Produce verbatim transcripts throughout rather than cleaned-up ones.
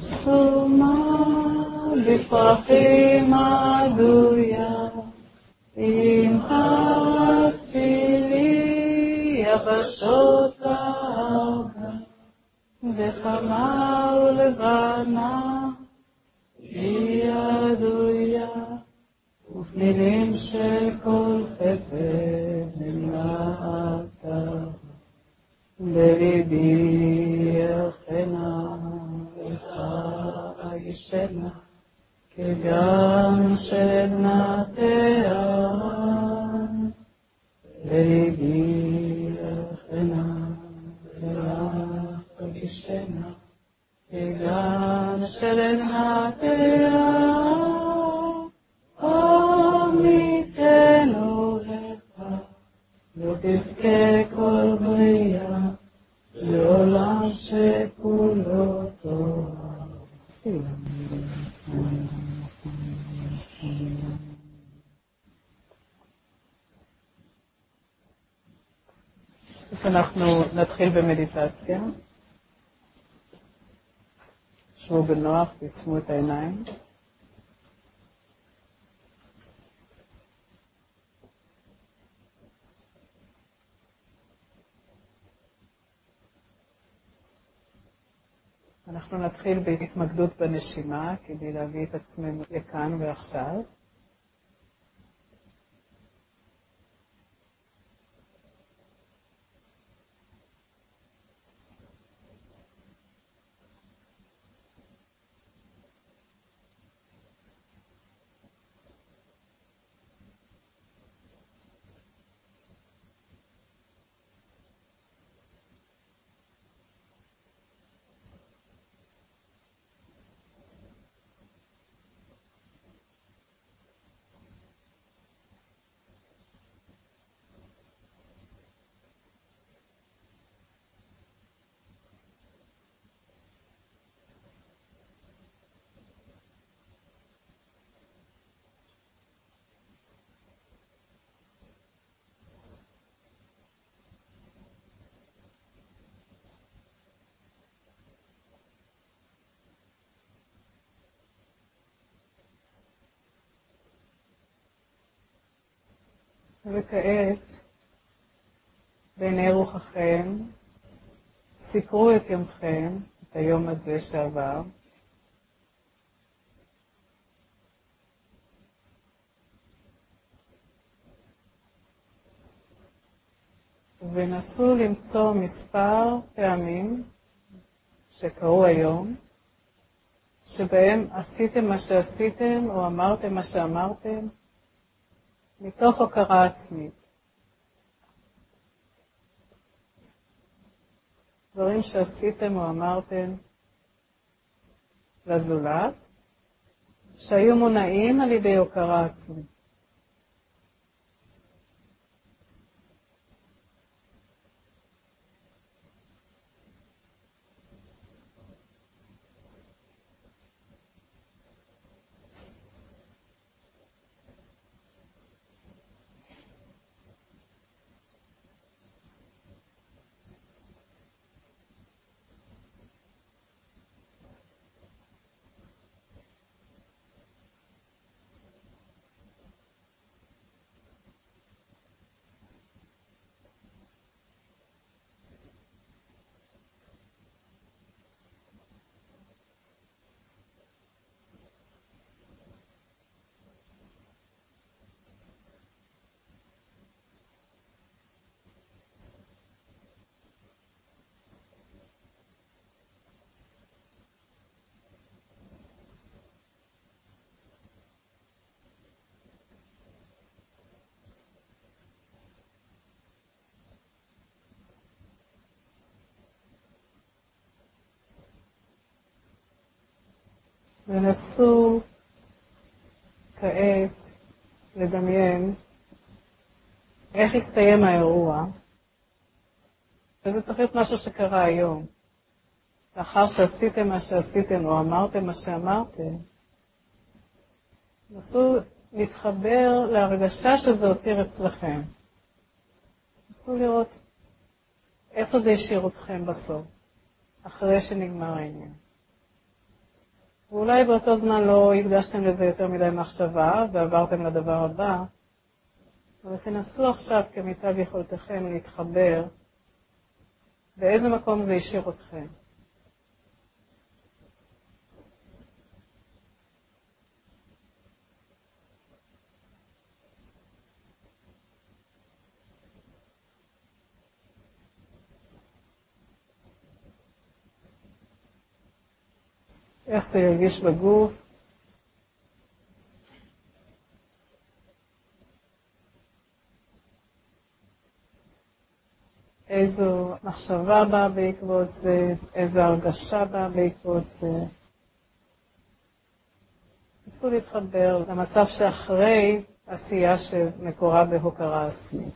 סומה בפרחים עדויה, עם הצילי יבשות לארבה, וחמה ולבנה היא עדויה, ופנינים של כל חסד נמלאתה, בליבי יחנה וחיישנה, כגן של נטע, בליבי יחנה וחיישנה, כגן של נטע, עמיתנו לך, ותזכה כל בריאה, לעולם שכולו טוב. אז אנחנו נתחיל במדיטציה. שבו בנוח, תעצמו את העיניים. אנחנו נתחיל בהתמקדות בנשימה, כדי להביא את עצמנו לכאן ועכשיו. וכעת, בעיני רוחכם, סיקרו את יומכם, את היום הזה שעבר. ונסו למצוא מספר פעמים שקרו היום, שבהם עשיתם מה שעשיתם או אמרתם מה שאמרתם, מתוך הכרה עצמית. דברים שעשיתם או אמרתם לזולת, שהיו מונעים על ידי הכרה עצמית. ונסו כעת לדמיין איך הסתיים האירוע, וזה צריך להיות משהו שקרה היום. לאחר שעשיתם מה שעשיתם או אמרתם מה שאמרתם, נסו להתחבר להרגשה שזה הותיר אצלכם. נסו לראות איפה זה השאיר אתכם בסוף, אחרי שנגמר העניין. ואולי באותו זמן לא הקדשתם לזה יותר מדי מחשבה ועברתם לדבר הבא, אבל תנסו עכשיו כמיטב יכולתכם להתחבר באיזה מקום זה השאיר אתכם. איך זה ירגיש בגוף. איזו מחשבה באה בעקבות זה, איזו הרגשה באה בעקבות זה. נסו להתחבר למצב שאחרי עשייה שמקורה בהוקרה עצמית.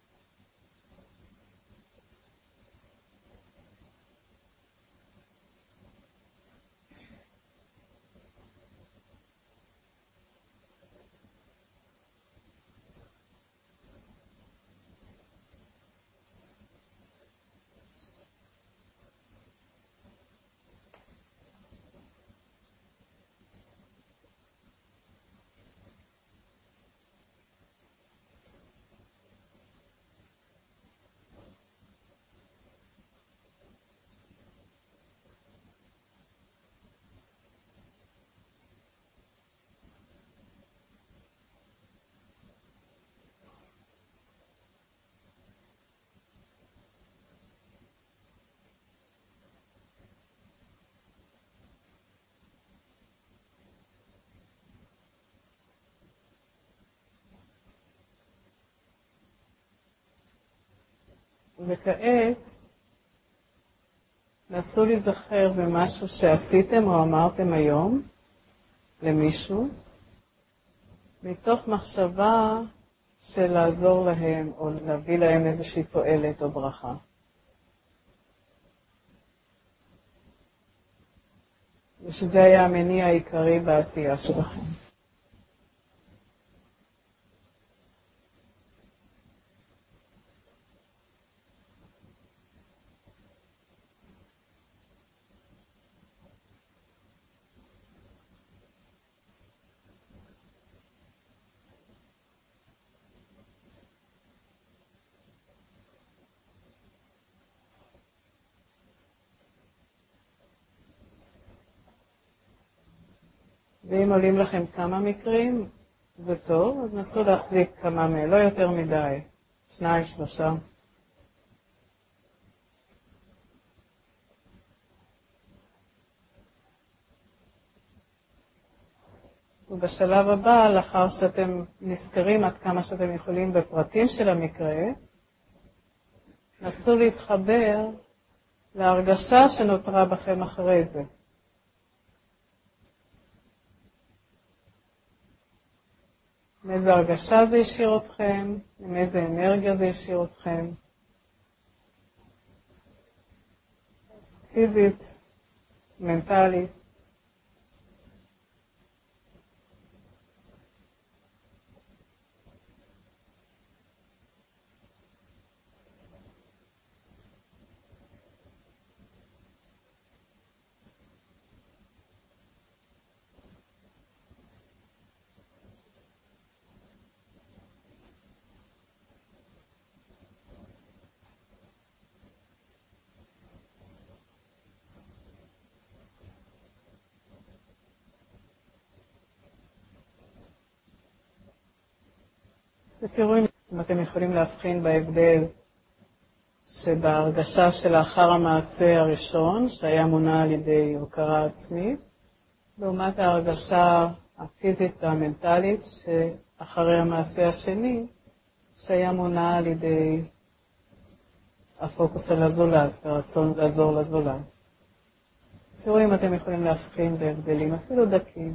וכעת נסו להיזכר במשהו שעשיתם או אמרתם היום למישהו, מתוך מחשבה של לעזור להם או להביא להם איזושהי תועלת או ברכה. ושזה היה המניע העיקרי בעשייה שלכם. ואם עולים לכם כמה מקרים, זה טוב, אז נסו להחזיק כמה מהם, לא יותר מדי, שניים, שלושה. ובשלב הבא, לאחר שאתם נזכרים עד כמה שאתם יכולים בפרטים של המקרה, נסו להתחבר להרגשה שנותרה בכם אחרי זה. מאיזה הרגשה זה השאיר אתכם, מאיזה אנרגיה זה השאיר אתכם. פיזית, מנטלית. ותראו אם אתם יכולים להבחין בהבדל שבהרגשה שלאחר המעשה הראשון, שהיה מונע על ידי הוקרה עצמית, לעומת ההרגשה הפיזית והמנטלית שאחרי המעשה השני, שהיה מונע על ידי הפוקוס על הזולת והרצון לעזור לזולת. תראו אם אתם יכולים להבחין בהבדלים, אפילו דקים.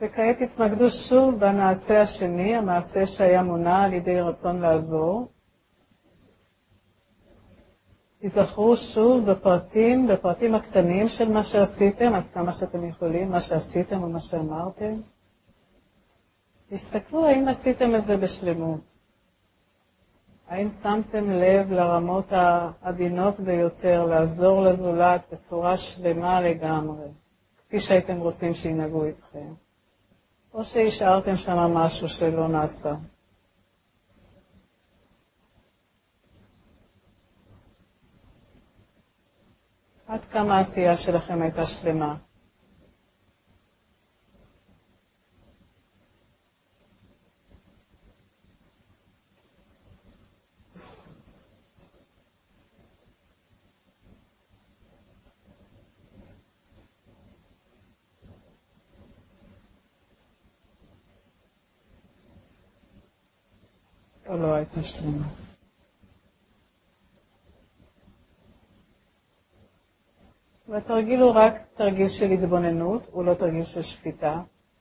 וכעת התמקדו שוב במעשה השני, המעשה שהיה מונע על ידי רצון לעזור. תזכרו שוב בפרטים, בפרטים הקטנים של מה שעשיתם, עד כמה שאתם יכולים, מה שעשיתם או מה שאמרתם. תסתכלו האם עשיתם את זה בשלמות. האם שמתם לב לרמות העדינות ביותר, לעזור לזולת בצורה שלמה לגמרי, כפי שהייתם רוצים שינהגו איתכם. או שהשארתם שם משהו שלא נעשה. עד כמה העשייה שלכם הייתה שלמה. או לא הייתה שלמה. והתרגיל הוא רק תרגיל של התבוננות, הוא לא תרגיל של שפיטה.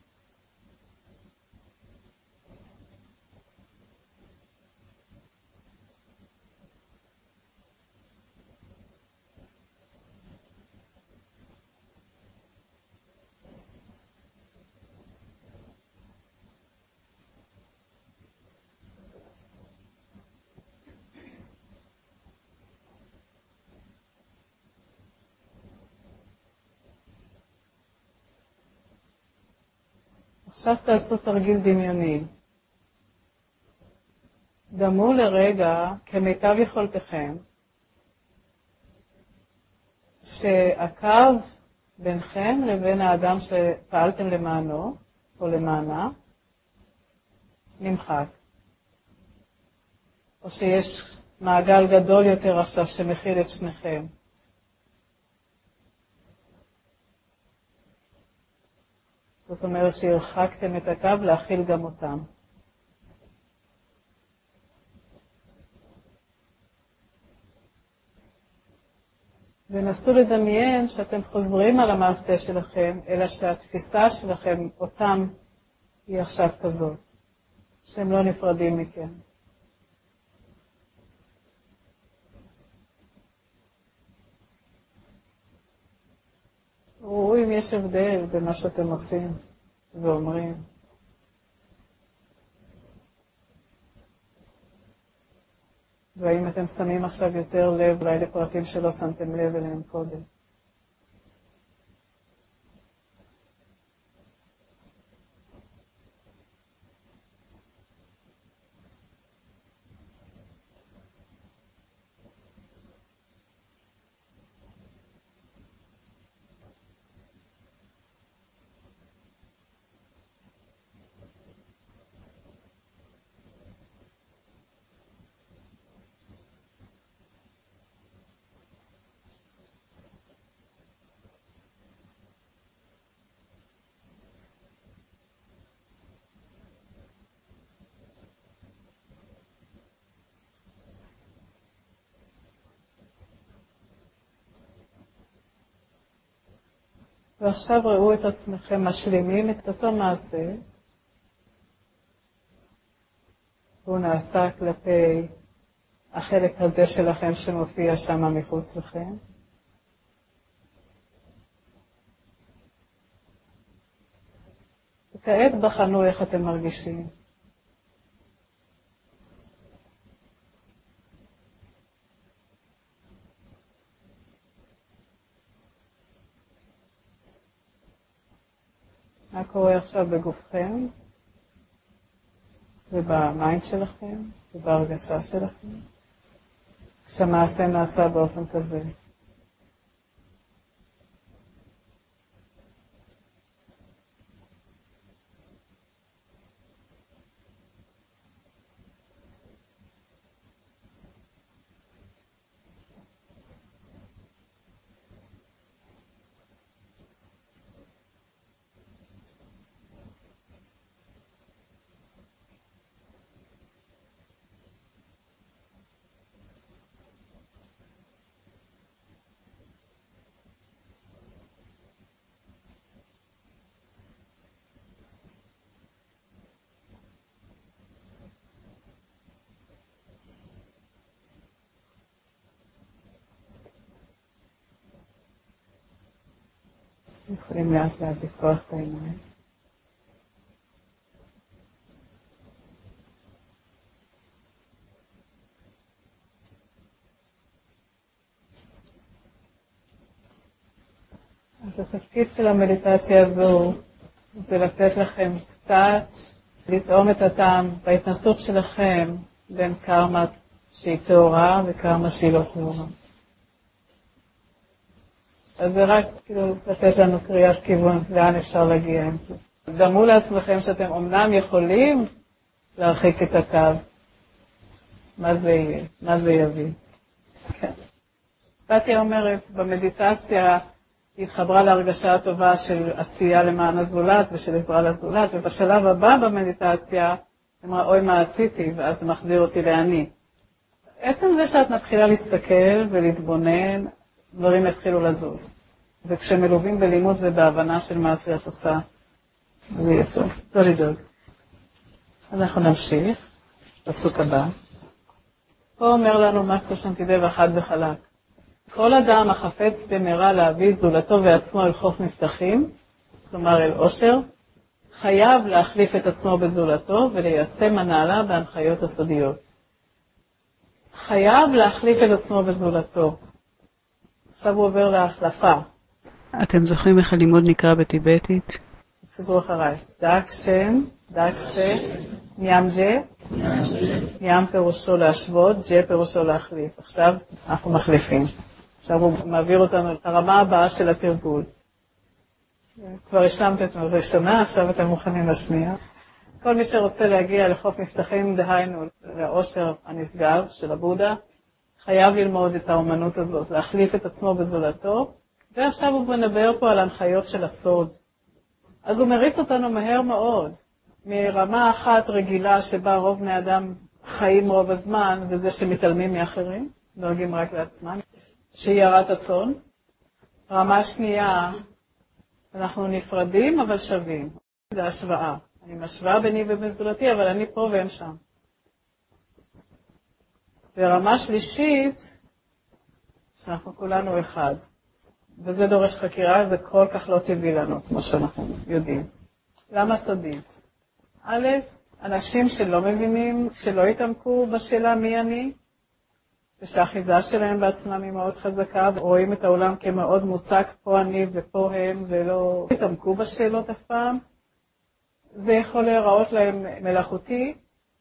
עכשיו תעשו תרגיל דמיוני. דמו לרגע, כמיטב יכולתכם, שהקו ביניכם לבין האדם שפעלתם למענו, או למענה, נמחק. או שיש מעגל גדול יותר עכשיו שמכיל את שניכם. זאת אומרת שהרחקתם את הקו להכיל גם אותם. ונסו לדמיין שאתם חוזרים על המעשה שלכם, אלא שהתפיסה שלכם, אותם, היא עכשיו כזאת, שהם לא נפרדים מכם. ראו אם יש הבדל במה שאתם עושים ואומרים. והאם אתם שמים עכשיו יותר לב אולי לפרטים שלא שמתם לב אליהם קודם. ועכשיו ראו את עצמכם משלימים את אותו מעשה, והוא נעשה כלפי החלק הזה שלכם שמופיע שם מחוץ לכם. וכעת בחנו איך אתם מרגישים. מה קורה עכשיו בגופכם, ובמיינד שלכם, ובהרגשה שלכם, כשהמעשה נעשה באופן כזה. יכולים לאט לאט לפקוח את העיניים. אז התפקיד של המדיטציה הזו זה לתת לכם קצת לטעום את הטעם בהתנסות שלכם בין קרמה שהיא תאורה וקרמה שהיא לא תאורה. אז זה רק כאילו לתת לנו קריאת כיוון לאן אפשר להגיע עם זה. דמו לעצמכם שאתם אומנם יכולים להרחיק את הקו. מה זה יהיה? מה זה יביא? כן. פתיה אומרת, במדיטציה היא התחברה להרגשה הטובה של עשייה למען הזולת ושל עזרה לזולת, ובשלב הבא במדיטציה, אמרה, אוי מה עשיתי, ואז זה מחזיר אותי לעני. עצם זה שאת מתחילה להסתכל ולהתבונן, דברים התחילו לזוז. וכשמלווים בלימוד ובהבנה של מה את עושה, זה יהיה טוב. לא לדאוג. אז אנחנו נמשיך, פסוק הבא. פה אומר לנו מסטר שנתידב אחד וחלק. כל אדם החפץ במהרה להביא זולתו ועצמו אל חוף מבטחים, כלומר אל עושר, חייב להחליף את עצמו בזולתו וליישם הנעלה בהנחיות הסודיות. חייב להחליף את עצמו בזולתו. עכשיו הוא עובר להחלפה. אתם זוכרים איך הלימוד נקרא בטיבטית? חזרו אחריי. דאק שם, דאק שם, ניאם ג'ה. ניאם פירושו להשוות, ג'ה פירושו להחליף. עכשיו אנחנו מחליפים. עכשיו הוא מעביר אותנו לרמה הבאה של התרגול. כבר השלמתם את הראשונה, עכשיו אתם מוכנים לשנייה. כל מי שרוצה להגיע לחוף מבטחים, דהיינו לעושר הנשגב של הבודה, חייב ללמוד את האומנות הזאת, להחליף את עצמו בזולתו, ועכשיו הוא מדבר פה על הנחיות של הסוד. אז הוא מריץ אותנו מהר מאוד, מרמה אחת רגילה שבה רוב בני אדם חיים רוב הזמן, וזה שמתעלמים מאחרים, דואגים רק לעצמם, שהיא הרת אסון. רמה שנייה, אנחנו נפרדים אבל שווים. זה השוואה. אני משוואה ביני ובזולתי, אבל אני פה והם שם. ורמה שלישית, שאנחנו כולנו אחד. וזה דורש חקירה, זה כל כך לא טבעי לנו, כמו שאנחנו יודעים. למה סודית? א', אנשים שלא מבינים, שלא התעמקו בשאלה מי אני, ושהאחיזה שלהם בעצמם היא מאוד חזקה, רואים את העולם כמאוד מוצק, פה אני ופה הם, ולא התעמקו בשאלות אף פעם. זה יכול להיראות להם מלאכותי,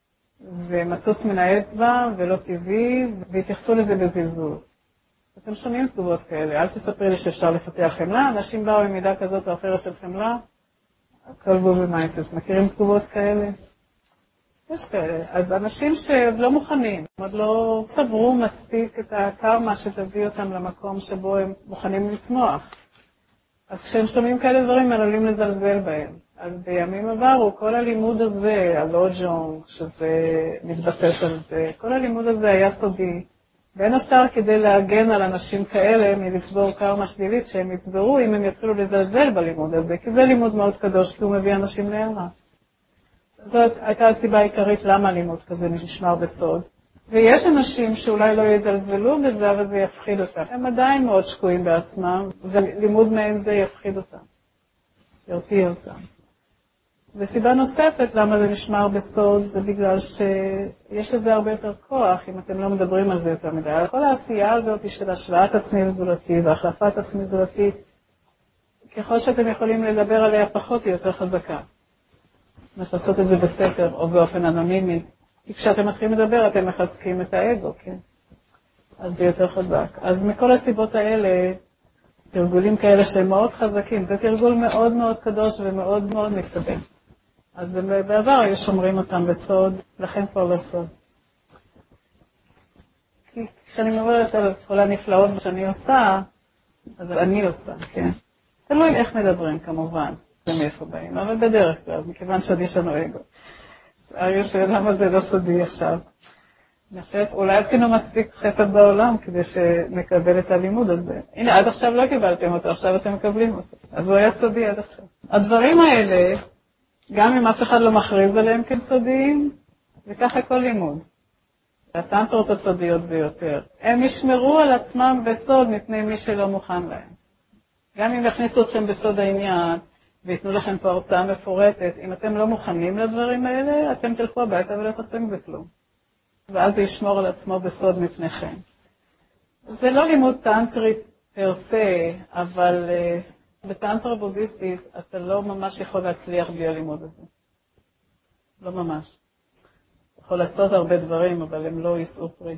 ומצוץ מן האצבע, ולא טבעי, והתייחסו לזה בזלזול. אתם שומעים תגובות כאלה, אל תספרי לי שאפשר לפתח חמלה, אנשים באו עם מידה כזאת או אחרת של חמלה, הכל בו ומייסס, מכירים תגובות כאלה? יש כאלה. אז אנשים שלא מוכנים, עוד לא צברו מספיק את הקרמה שתביא אותם למקום שבו הם מוכנים לצמוח. אז כשהם שומעים כאלה דברים, הם עלולים לזלזל בהם. אז בימים עברו, כל הלימוד הזה, הלוג'ונג, שזה מתבסס על זה, כל הלימוד הזה היה סודי. בין השאר כדי להגן על אנשים כאלה מלצבור קרמה שלילית שהם יצברו אם הם יתחילו לזלזל בלימוד הזה, כי זה לימוד מאוד קדוש, כי הוא מביא אנשים להרע. זאת הייתה הסיבה העיקרית למה הלימוד כזה נשמר בסוד. ויש אנשים שאולי לא יזלזלו בזה, אבל זה יפחיד אותם. הם עדיין מאוד שקועים בעצמם, ולימוד מהם זה יפחיד אותם, ירתיע אותם. וסיבה נוספת למה זה נשמר בסוד, זה בגלל שיש לזה הרבה יותר כוח, אם אתם לא מדברים על זה יותר מדי. כל העשייה הזאת של השוואת עצמי וזולתי והחלפת עצמי וזולתי, ככל שאתם יכולים לדבר עליה פחות, היא יותר חזקה. לעשות את זה בסתר או באופן אנונימי. כי כשאתם מתחילים לדבר, אתם מחזקים את האגו, כן? אז זה יותר חזק. אז מכל הסיבות האלה, תרגולים כאלה שהם מאוד חזקים, זה תרגול מאוד מאוד קדוש ומאוד מאוד מתקדם. אז בעבר היו שומרים אותם בסוד, לכן כבר בסוד. כי כשאני מדברת על כל הנפלאות שאני עושה, אז אני עושה, כן? תלוי איך מדברים כמובן, זה מאיפה באים, אבל בדרך כלל, מכיוון שעוד יש לנו אגו. הרי שאלה למה זה לא סודי עכשיו. אני חושבת, אולי עשינו מספיק חסד בעולם כדי שנקבל את הלימוד הזה. הנה, עד עכשיו לא קיבלתם אותו, עכשיו אתם מקבלים אותו. אז הוא היה סודי עד עכשיו. הדברים האלה, גם אם אף אחד לא מכריז עליהם כסודיים, וככה כל לימוד. הטנטרות הסודיות ביותר. הם ישמרו על עצמם בסוד מפני מי שלא מוכן להם. גם אם יכניסו אתכם בסוד העניין, ויתנו לכם פה הרצאה מפורטת, אם אתם לא מוכנים לדברים האלה, אתם תלכו הביתה ולא תעשו עם זה כלום. ואז זה ישמור על עצמו בסוד מפניכם. זה לא לימוד טנטרי פר סה, אבל uh, בטנטרה בודהיסטית אתה לא ממש יכול להצליח בלי הלימוד הזה. לא ממש. אתה יכול לעשות הרבה דברים, אבל הם לא יישאו פרי.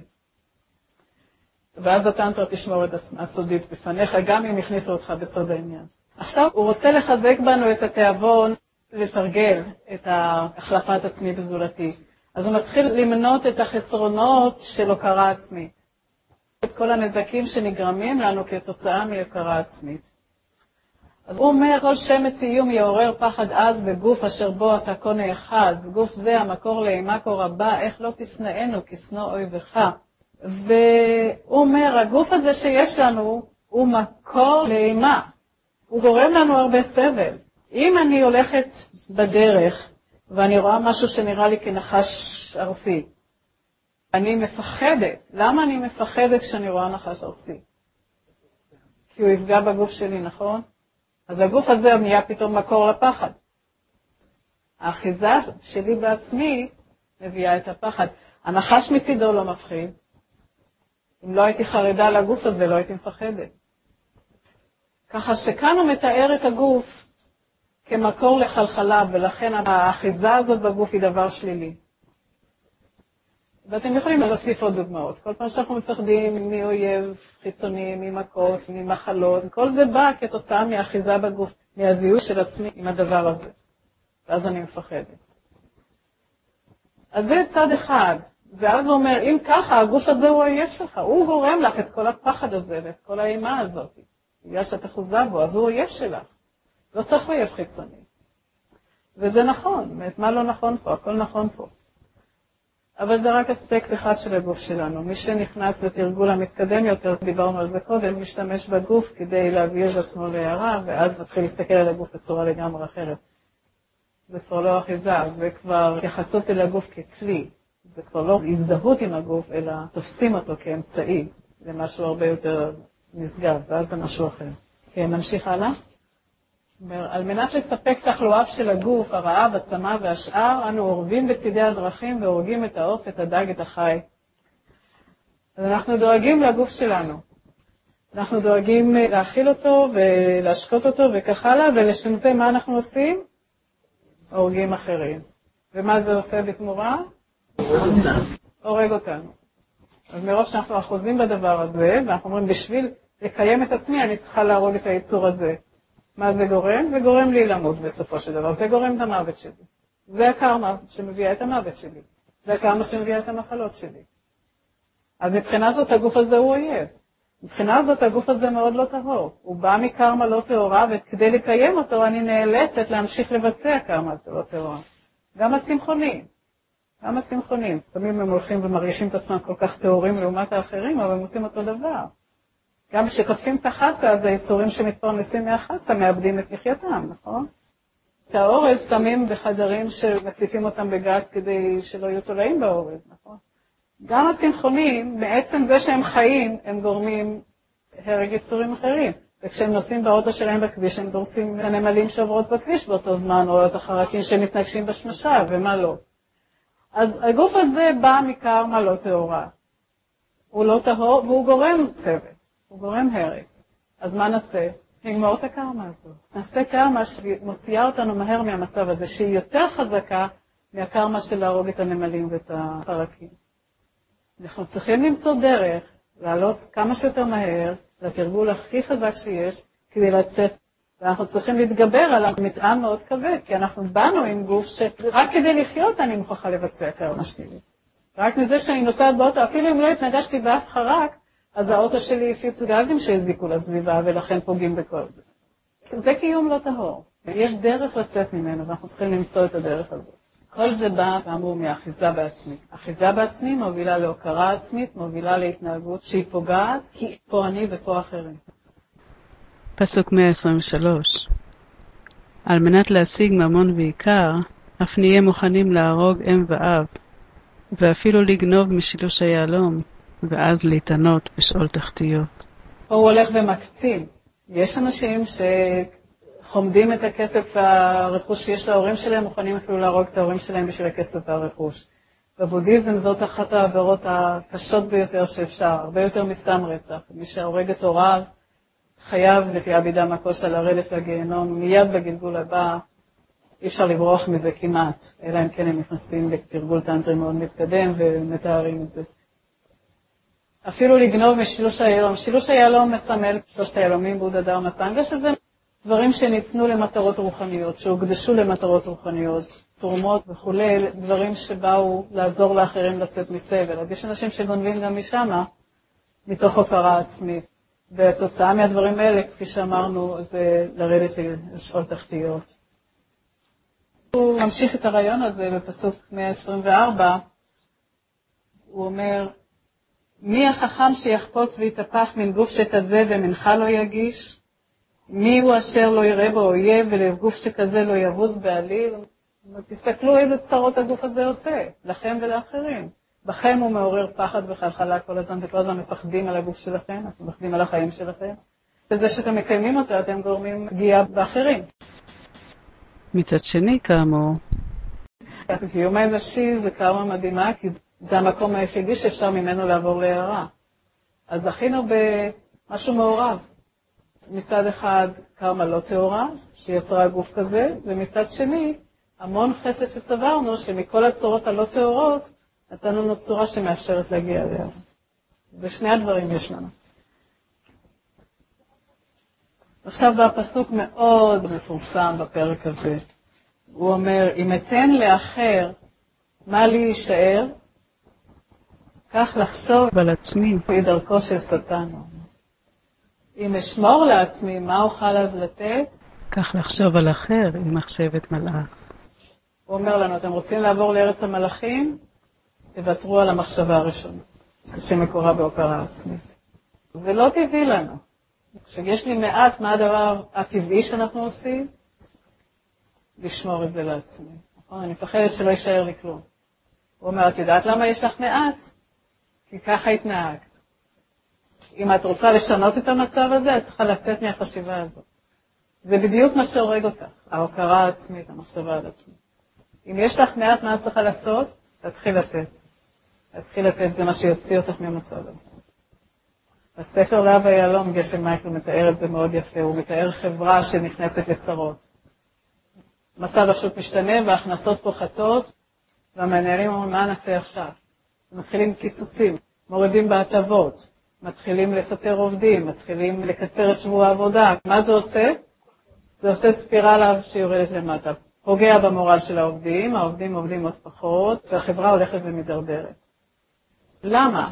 ואז הטנטרה תשמור את עצמה סודית בפניך, גם אם יכניסו אותך בסוד העניין. עכשיו הוא רוצה לחזק בנו את התיאבון, לתרגל את החלפת עצמי בזולתי. אז הוא מתחיל למנות את החסרונות של הוקרה עצמית. את כל הנזקים שנגרמים לנו כתוצאה מהוקרה עצמית. אז הוא אומר, כל שמץ איום יעורר פחד עז בגוף אשר בו אתה כה נאחז. גוף זה המקור לאימה כה רבה, איך לא תשנאנו כשנוא אויבך. והוא אומר, הגוף הזה שיש לנו הוא מקור לאימה. הוא גורם לנו הרבה סבל. אם אני הולכת בדרך ואני רואה משהו שנראה לי כנחש ארסי, אני מפחדת. למה אני מפחדת כשאני רואה נחש ארסי? כי הוא יפגע בגוף שלי, נכון? אז הגוף הזה נהיה פתאום מקור לפחד. האחיזה שלי בעצמי מביאה את הפחד. הנחש מצידו לא מפחיד. אם לא הייתי חרדה לגוף הזה, לא הייתי מפחדת. ככה שכאן הוא מתאר את הגוף כמקור לחלחלה, ולכן האחיזה הזאת בגוף היא דבר שלילי. ואתם יכולים להוסיף עוד דוגמאות. כל פעם שאנחנו מפחדים מאויב חיצוני, ממכות, ממחלות, כל זה בא כתוצאה מהאחיזה בגוף, מהזיהוי של עצמי עם הדבר הזה. ואז אני מפחדת. אז זה צד אחד. ואז הוא אומר, אם ככה, הגוף הזה הוא האויב שלך. הוא גורם לך את כל הפחד הזה ואת כל האימה הזאת. בגלל שאת אחוזה בו, אז הוא אויב שלך. לא צריך אויב חיצוני. וזה נכון. מה לא נכון פה? הכל נכון פה. אבל זה רק אספקט אחד של הגוף שלנו. מי שנכנס לתרגול המתקדם יותר, דיברנו על זה קודם, משתמש בגוף כדי להביא את עצמו להערה, ואז מתחיל להסתכל על הגוף בצורה לגמרי אחרת. זה כבר לא אחיזה, זה כבר התייחסות אל הגוף ככלי. זה כבר לא הזדהות עם הגוף, אלא תופסים אותו כאמצעי למשהו הרבה יותר נסגר, ואז זה משהו אחר. כן, נמשיך הלאה. על מנת לספק תחלואיו של הגוף, הרעב, הצמא והשאר, אנו אורבים בצידי הדרכים והורגים את העוף, את הדג, את החי. אז אנחנו דואגים לגוף שלנו. אנחנו דואגים להאכיל אותו ולהשקות אותו וכך הלאה, ולשם זה מה אנחנו עושים? הורגים אחרים. ומה זה עושה בתמורה? הורג אותנו. אז מרוב שאנחנו אחוזים בדבר הזה, ואנחנו אומרים, בשביל לקיים את עצמי, אני צריכה להרוג את היצור הזה. מה זה גורם? זה גורם לי למות בסופו של דבר. זה גורם את המוות שלי. זה הקרמה שמביאה את המוות שלי. זה הקרמה שמביאה את המחלות שלי. אז מבחינה זאת הגוף הזה הוא אויב. מבחינה זאת הגוף הזה מאוד לא טהור. הוא בא מקרמה לא טהורה, וכדי לקיים אותו אני נאלצת להמשיך לבצע קרמה לא טהורה. גם הצמחונים. גם הצמחונים. לפעמים הם הולכים ומרגישים את עצמם כל כך טהורים לעומת האחרים, אבל הם עושים אותו דבר. גם כשכותבים את החסה, אז היצורים שמתפרנסים מהחסה מאבדים את מחייתם, נכון? את האורז שמים בחדרים שמציפים אותם בגז כדי שלא יהיו תולעים באורז, נכון? גם הצמחונים, בעצם זה שהם חיים, הם גורמים הרג יצורים אחרים. וכשהם נוסעים באוטו שלהם בכביש, הם דורסים הנמלים שעוברות בכביש באותו זמן, או את החרקים שמתנגשים בשמשה, ומה לא. אז הגוף הזה בא מקרמה לא טהורה. הוא לא טהור, והוא גורם צוות. הוא גורם הרג. אז מה נעשה? נגמור את הקרמה הזאת. נעשה קרמה שמוציאה אותנו מהר מהמצב הזה, שהיא יותר חזקה מהקרמה של להרוג את הנמלים ואת החרקים. אנחנו צריכים למצוא דרך לעלות כמה שיותר מהר לתרגול הכי חזק שיש כדי לצאת. ואנחנו צריכים להתגבר על המטען מאוד כבד, כי אנחנו באנו עם גוף שרק כדי לחיות אני מוכרחה לבצע קרמה שלי. רק מזה שאני נוסעת באוטו, אפילו אם לא התנגשתי באף חרק, אז האוטו שלי הפיץ גזים שהזיקו לסביבה, ולכן פוגעים בכל זה. זה קיום לא טהור. יש דרך לצאת ממנו, ואנחנו צריכים למצוא את הדרך הזאת. כל זה בא, כאמור, מאחיזה בעצמי. אחיזה בעצמי מובילה להוקרה עצמית, מובילה להתנהגות שהיא פוגעת, כי פה אני ופה אחרים. פסוק מאה עשרים ושלוש. על מנת להשיג ממון ועיקר, אף נהיה מוכנים להרוג אם ואב, ואפילו לגנוב משילוש היהלום, ואז להתענות בשאול תחתיות. פה הוא הולך ומקצין. יש אנשים שחומדים את הכסף והרכוש שיש להורים שלהם, מוכנים אפילו להרוג את ההורים שלהם בשביל הכסף והרכוש. בבודהיזם זאת אחת העבירות הקשות ביותר שאפשר, הרבה יותר מסתם רצח. מי שהורג את הוריו חייב לפי אבידה מקושה לרדת לגיהנום, מיד בגלגול הבא אי אפשר לברוח מזה כמעט, אלא אם כן הם נכנסים לתרגול טנטרי מאוד מתקדם ומתארים את זה. אפילו לגנוב משילוש היהלום. שילוש היהלום מסמל שלושת היהלומים בודה דרמה סנגה, שזה דברים שניתנו למטרות רוחניות, שהוקדשו למטרות רוחניות, תרומות וכולי, דברים שבאו לעזור לאחרים לצאת מסבל. אז יש אנשים שגונבים גם משם, מתוך הוקרה עצמית. והתוצאה מהדברים האלה, כפי שאמרנו, זה לרדת לשאול תחתיות. הוא ממשיך את הרעיון הזה בפסוק מאה עשרים וארבע, הוא אומר, מי החכם שיחפוץ ויתפח מן גוף שכזה ומנחה לא יגיש? מי הוא אשר לא יראה בו אויב ולגוף שכזה לא יבוז בעליל? תסתכלו איזה צרות הגוף הזה עושה, לכם ולאחרים. בכם הוא מעורר פחד וחלחלה כל הזמן, וכל הזמן מפחדים על הגוף שלכם, אתם מפחדים על החיים שלכם. בזה שאתם מקיימים אותו, אתם גורמים פגיעה באחרים. מצד שני, כאמור. הקיום האנושי זה קרמה מדהימה, כי זה המקום היחידי שאפשר ממנו לעבור להערה. אז זכינו במשהו מעורב. מצד אחד, קרמה לא טהורה, שיצרה גוף כזה, ומצד שני, המון חסד שצברנו, שמכל הצורות הלא טהורות, נתנו לנו צורה שמאפשרת להגיע אליה. ושני הדברים יש לנו. עכשיו בא פסוק מאוד מפורסם בפרק הזה. הוא אומר, אם אתן לאחר מה לי יישאר, כך לחשוב על עצמי. בדרכו של שטן. אם אשמור לעצמי, מה אוכל אז לתת? כך לחשוב על אחר עם מחשבת מלאך. הוא אומר לנו, אתם רוצים לעבור לארץ המלאכים? תוותרו על המחשבה הראשונה, שמקורה בהוקרה עצמית. זה לא טבעי לנו. כשיש לי מעט מה הדבר הטבעי שאנחנו עושים, לשמור את זה לעצמי. נכון? אני מפחדת שלא יישאר לי כלום. הוא אומר, את יודעת למה יש לך מעט? כי ככה התנהגת. אם את רוצה לשנות את המצב הזה, את צריכה לצאת מהחשיבה הזאת. זה בדיוק מה שהורג אותך, ההוקרה העצמית, המחשבה על עצמית. אם יש לך מעט מה את צריכה לעשות, תתחיל לתת. תתחיל לתת, זה מה שיוציא אותך מהמצב הזה. בספר להב היהלום, גשם מייקל מתאר את זה מאוד יפה, הוא מתאר חברה שנכנסת לצרות. מצב השוק משתנה וההכנסות פוחתות, והמנהלים אומרים, מה נעשה עכשיו? מתחילים קיצוצים, מורידים בהטבות, מתחילים לפטר עובדים, מתחילים לקצר את שבוע העבודה. מה זה עושה? זה עושה ספירלה שיורדת למטה. פוגע במורל של העובדים, העובדים עובדים עוד פחות, והחברה הולכת ומדרדרת. למה?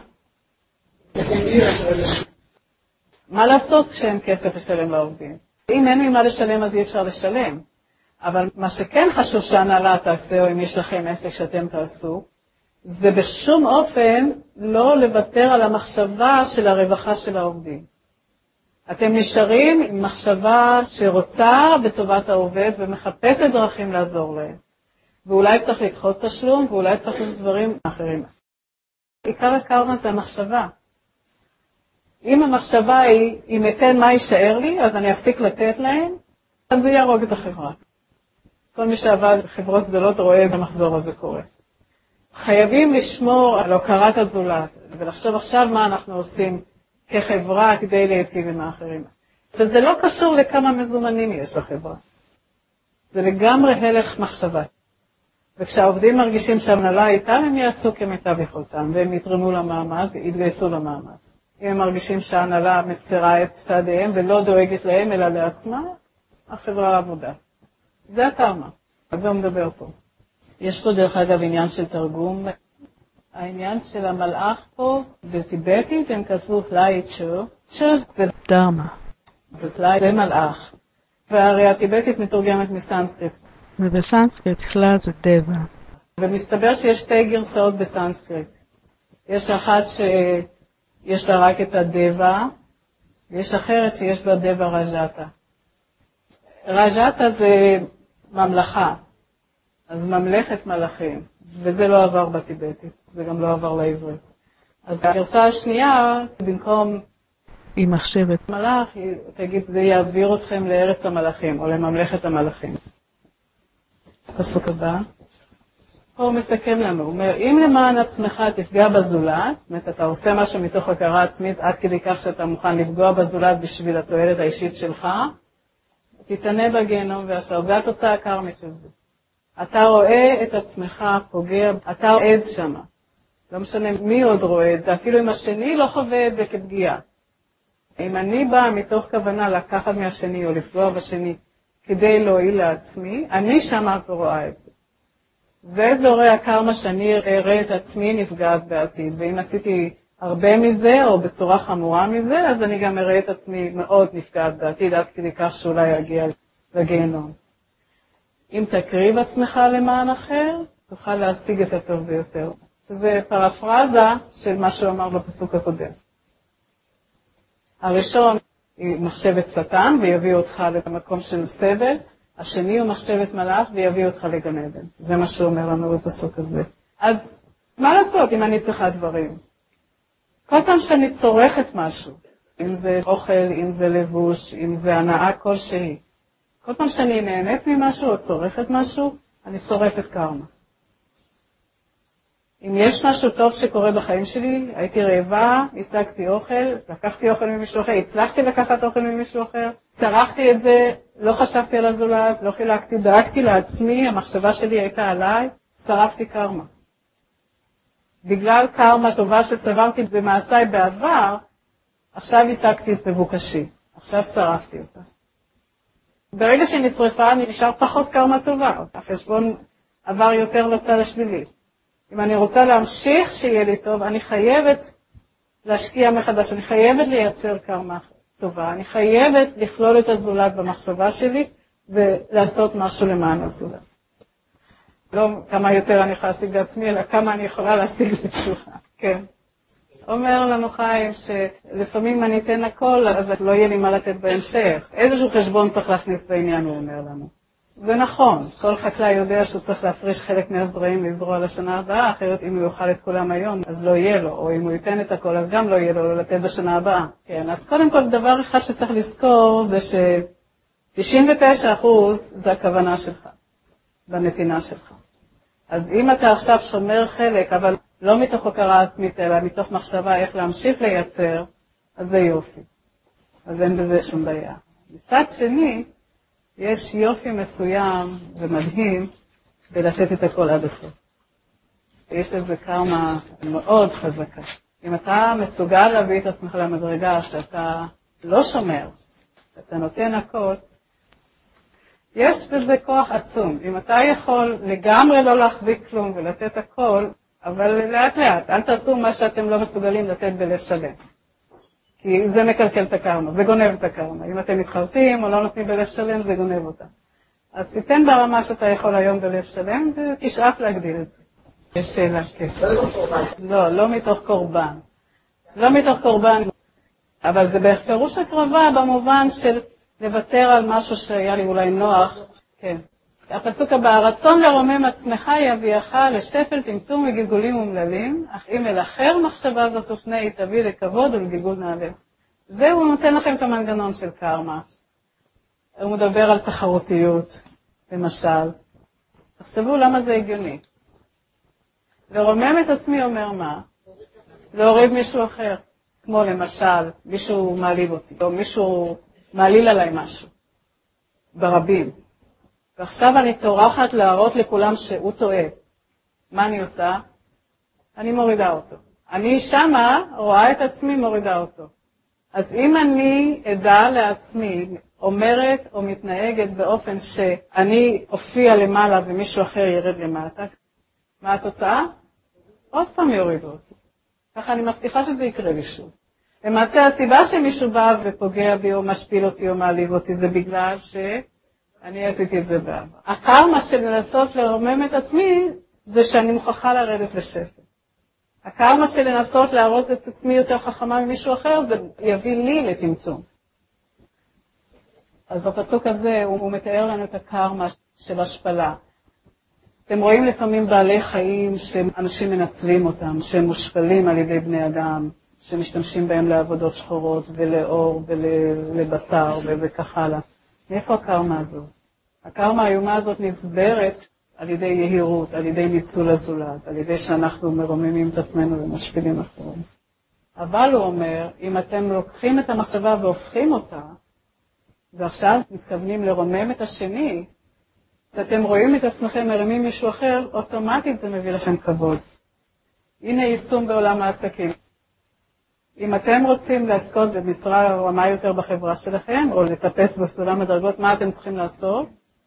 מה לעשות כשאין כסף לשלם לעובדים? אם אין ממה לשלם, אז אי אפשר לשלם. אבל מה שכן חשוב שהנהלה תעשה, או אם יש לכם עסק שאתם תעשו, זה בשום אופן לא לוותר על המחשבה של הרווחה של העובדים. אתם נשארים עם מחשבה שרוצה בטובת העובד ומחפשת דרכים לעזור להם. ואולי צריך לדחות תשלום, ואולי צריך לעשות דברים אחרים. עיקר הקרמה זה המחשבה. אם המחשבה היא, אם אתן מה יישאר לי, אז אני אפסיק לתת להם, אז זה יהרוג את החברה. כל מי שעבד בחברות גדולות רואה את המחזור הזה קורה. חייבים לשמור על הוקרת הזולת, ולחשוב עכשיו מה אנחנו עושים כחברה כדי להיטיב עם האחרים. וזה לא קשור לכמה מזומנים יש לחברה. זה לגמרי הלך מחשבה. וכשהעובדים מרגישים שהמנהלה איתם, הם יעשו כמיטב יכולתם, והם יתרמו למאמץ, יתגייסו למאמץ. אם הם מרגישים שההנהלה מצרה את צעדיהם ולא דואגת להם אלא לעצמה, החברה עבודה. זה הקרמה. אז זה הוא מדבר פה. יש פה דרך אגב עניין של תרגום. העניין של המלאך פה, בטיבטית הם כתבו פלאי צ'ו, צ'ו זה דרמה. ופלאי זה מלאך. והרי הטיבטית מתורגמת מסנסקריט. ובסנסקריט חלה זה דבע. ומסתבר שיש שתי גרסאות בסנסקריט. יש אחת שיש לה רק את הדבע, ויש אחרת שיש בה דבע רג'תה. רג'תה זה ממלכה, אז ממלכת מלאכים, וזה לא עבר בטיבטית, זה גם לא עבר לעברית. אז הגרסה השנייה, במקום היא מחשבת. מלאך, היא תגיד, זה יעביר אתכם לארץ המלאכים, או לממלכת המלאכים. פסוק הבא. פה הוא מסתכל לנו, הוא אומר, אם למען עצמך תפגע בזולת, זאת אומרת, אתה עושה משהו מתוך הכרה עצמית, עד כדי כך שאתה מוכן לפגוע בזולת בשביל התועלת האישית שלך, תתענה בגיהנום והשאר. זה התוצאה הקרמית של זה. אתה רואה את עצמך פוגע, אתה עד שמה. לא משנה מי עוד רואה את זה, אפילו אם השני לא חווה את זה כפגיעה. אם אני באה מתוך כוונה לקחת מהשני או לפגוע בשני כדי להועיל לעצמי, אני שמה ורואה את זה. זה זורע הקרמה שאני אראה את עצמי נפגעת בעתיד, ואם עשיתי הרבה מזה או בצורה חמורה מזה, אז אני גם אראה את עצמי מאוד נפגעת בעתיד, עד כדי כך שאולי אגיע לגיהנום. אם תקריב עצמך למען אחר, תוכל להשיג את הטוב ביותר. שזה פרפרזה של מה שהוא אמר בפסוק הקודם. הראשון היא מחשבת שטן, ויביא אותך למקום של סבל. השני הוא מחשבת מלאך, ויביא אותך לגן עדן. זה מה שהוא אומר לנו בפסוק הזה. אז מה לעשות אם אני צריכה דברים? כל פעם שאני צורכת משהו, אם זה אוכל, אם זה לבוש, אם זה הנאה כלשהי, כל פעם שאני נהנית ממשהו או צורכת משהו, אני שורפת קרמה. אם יש משהו טוב שקורה בחיים שלי, הייתי רעבה, השגתי אוכל, לקחתי אוכל ממישהו אחר, הצלחתי לקחת אוכל ממישהו אחר, צרכתי את זה, לא חשבתי על הזולת, לא חילקתי, דאגתי לעצמי, המחשבה שלי הייתה עליי, שרפתי קרמה. בגלל קרמה טובה שצברתי במעשיי בעבר, עכשיו השגתי את מבוקשי, עכשיו שרפתי אותה. ברגע שנשרפה, נשאר פחות קרמה טובה, החשבון עבר יותר לצד השלילי. אם אני רוצה להמשיך שיהיה לי טוב, אני חייבת להשקיע מחדש, אני חייבת לייצר קרמה טובה, אני חייבת לכלול את הזולת במחשבה שלי ולעשות משהו למען הזולת. לא כמה יותר אני יכולה להשיג בעצמי, אלא כמה אני יכולה להשיג בשבילך. כן. אומר לנו חיים שלפעמים אני אתן הכל, אז לא יהיה לי מה לתת בהמשך. איזשהו חשבון צריך להכניס בעניין, הוא אומר לנו. זה נכון, כל חקלאי יודע שהוא צריך להפריש חלק מהזרעים לזרוע לשנה הבאה, אחרת אם הוא יאכל את כולם היום, אז לא יהיה לו, או אם הוא ייתן את הכל, אז גם לא יהיה לו לתת בשנה הבאה. כן, אז קודם כל דבר אחד שצריך לזכור זה ש-תשעים ותשע אחוז זה הכוונה שלך, בנתינה שלך. אז אם אתה עכשיו שומר חלק, אבל לא מתוך הכרה עצמית, אלא מתוך מחשבה איך להמשיך לייצר, אז זה יופי. אז אין בזה שום בעיה. מצד שני, יש יופי מסוים ומדהים בלתת את הכל עד הסוף. יש לזה קרמה מאוד חזקה. אם אתה מסוגל להביא את עצמך למדרגה שאתה לא שומר, אתה נותן הכל, יש בזה כוח עצום. אם אתה יכול לגמרי לא להחזיק כלום ולתת הכל, אבל לאט לאט, אל תעשו מה שאתם לא מסוגלים לתת בלב שלם. כי זה מקלקל את הקרמה, זה גונב את הקרמה. אם אתם מתחרטים או לא נותנים בלב שלם, זה גונב אותה. אז תיתן ברמה שאתה יכול היום בלב שלם, ותשאף להגדיל את זה. יש שאלה, כן. לא, לא מתוך קורבן. לא מתוך קורבן, אבל זה בפירוש הקרבה במובן של לוותר על משהו שהיה לי אולי נוח. כן. הפסוק הבא, הרצון לרומם עצמך יביאך לשפל, טמטום וגלגולים ומללים, אך אם אל אחר מחשבה זאת ופנה היא תביא לכבוד ולגלגול נעלה. זהו, הוא נותן לכם את המנגנון של קרמה. הוא מדבר על תחרותיות, למשל. תחשבו למה זה הגיוני. לרומם את עצמי אומר מה? להוריד מישהו אחר. כמו למשל, מישהו מעליב אותי, או מישהו מעליל עליי משהו. ברבים. ועכשיו אני תורחת להראות לכולם שהוא טועה. מה אני עושה? אני מורידה אותו. אני שמה רואה את עצמי מורידה אותו. אז אם אני אדע לעצמי, אומרת או מתנהגת באופן שאני אופיע למעלה ומישהו אחר ירד למטה, מה התוצאה? עוד פעם יורידו אותי. ככה אני מבטיחה שזה יקרה לי שוב. למעשה הסיבה שמישהו בא ופוגע בי או משפיל אותי או מעליב אותי זה בגלל ש... אני עשיתי את זה בעבר. הקרמה של לנסות לרומם את עצמי, זה שאני מוכרחה לרדת לשפל. הקרמה של לנסות להראות את עצמי יותר חכמה ממישהו אחר, זה יביא לי לטמטום. אז בפסוק הזה הוא, הוא מתאר לנו את הקרמה של השפלה. אתם רואים לפעמים בעלי חיים שאנשים מנצלים אותם, שהם מושפלים על ידי בני אדם, שמשתמשים בהם לעבודות שחורות ולאור ולבשר וכך הלאה. מאיפה הקרמה הזו? הקרמה האיומה הזאת נסברת על ידי יהירות, על ידי ניצול הזולת, על ידי שאנחנו מרוממים את עצמנו ומשפילים אחרים. אבל הוא אומר, אם אתם לוקחים את המחשבה והופכים אותה, ועכשיו מתכוונים לרומם את השני, אתם רואים את עצמכם מרימים מישהו אחר, אוטומטית זה מביא לכם כבוד. הנה יישום בעולם העסקים. אם אתם רוצים לעסקות במשרה רמה יותר בחברה שלכם, או לטפס בסולם הדרגות, מה אתם צריכים לעשות?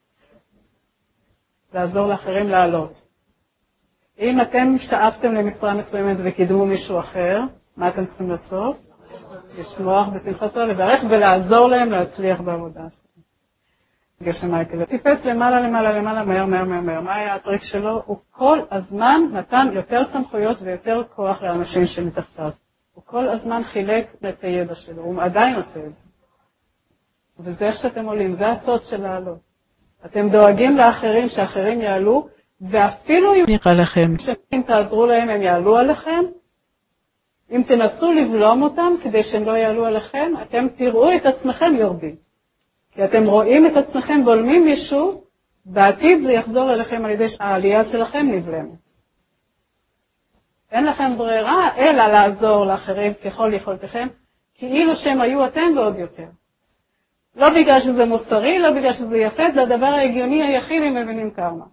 לעזור לאחרים לעלות. אם אתם שאפתם למשרה מסוימת וקידמו מישהו אחר, מה אתם צריכים לעשות? לשמוח בשמחתו, לברך ולעזור להם להצליח בעבודה שלהם. גשם מייקל טיפס למעלה, למעלה, למעלה, מהר, מהר, מהר, מהר. מה היה הטריק שלו? הוא כל הזמן נתן יותר סמכויות ויותר כוח לאנשים שמתחתיו. הוא כל הזמן חילק את הידע שלו, הוא עדיין עושה את זה. וזה איך שאתם עולים, זה הסוד של לעלות. אתם דואגים לאחרים שאחרים יעלו, ואפילו אם נראה לכם אם תעזרו להם הם יעלו עליכם, אם תנסו לבלום אותם כדי שהם לא יעלו עליכם, אתם תראו את עצמכם יורדים. כי אתם רואים את עצמכם בולמים מישהו, בעתיד זה יחזור אליכם על ידי שהעלייה שלכם נבלמת. אין לכם ברירה אלא לעזור לאחרים ככל יכולתכם, כאילו שהם היו אתם ועוד יותר. לא בגלל שזה מוסרי, לא בגלל שזה יפה, זה הדבר ההגיוני היחיד אם מבינים קרמה.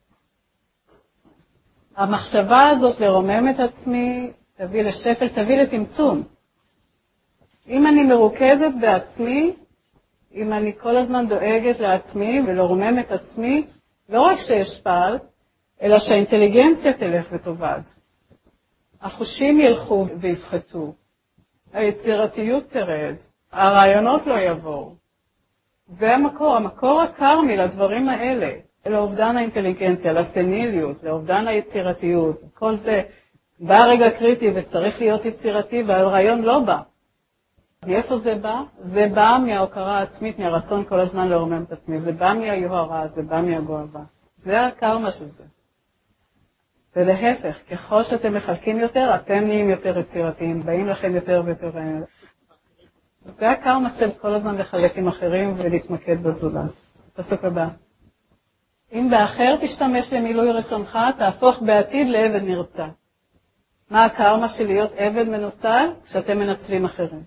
המחשבה הזאת לרומם את עצמי, תביא לשפל, תביא לטמצום. אם אני מרוכזת בעצמי, אם אני כל הזמן דואגת לעצמי ולרומם את עצמי, לא רק שאשפל, אלא שהאינטליגנציה תלך ותובד. החושים ילכו ויפחתו. היצירתיות תרד. הרעיונות לא יבואו. זה המקור, המקור הקרמי לדברים האלה. לאובדן האינטליגנציה, לסטניליות, לאובדן היצירתיות. כל זה בא רגע קריטי וצריך להיות יצירתי, והרעיון לא בא. מאיפה זה בא? זה בא מההוקרה העצמית, מהרצון כל הזמן לרומם את עצמי. זה בא מהיוהרה, זה בא מהגאווה. זה הקרמה של זה. ולהפך, ככל שאתם מחלקים יותר, אתם נהיים יותר יצירתיים, באים לכם יותר ויותר. זה הקרמה של כל הזמן לחלק עם אחרים ולהתמקד בזולת. פסוק הבא. אם באחר תשתמש למילוי רצונך, תהפוך בעתיד לעבד נרצע. מה הקרמה של להיות עבד מנוצל? כשאתם מנצלים אחרים.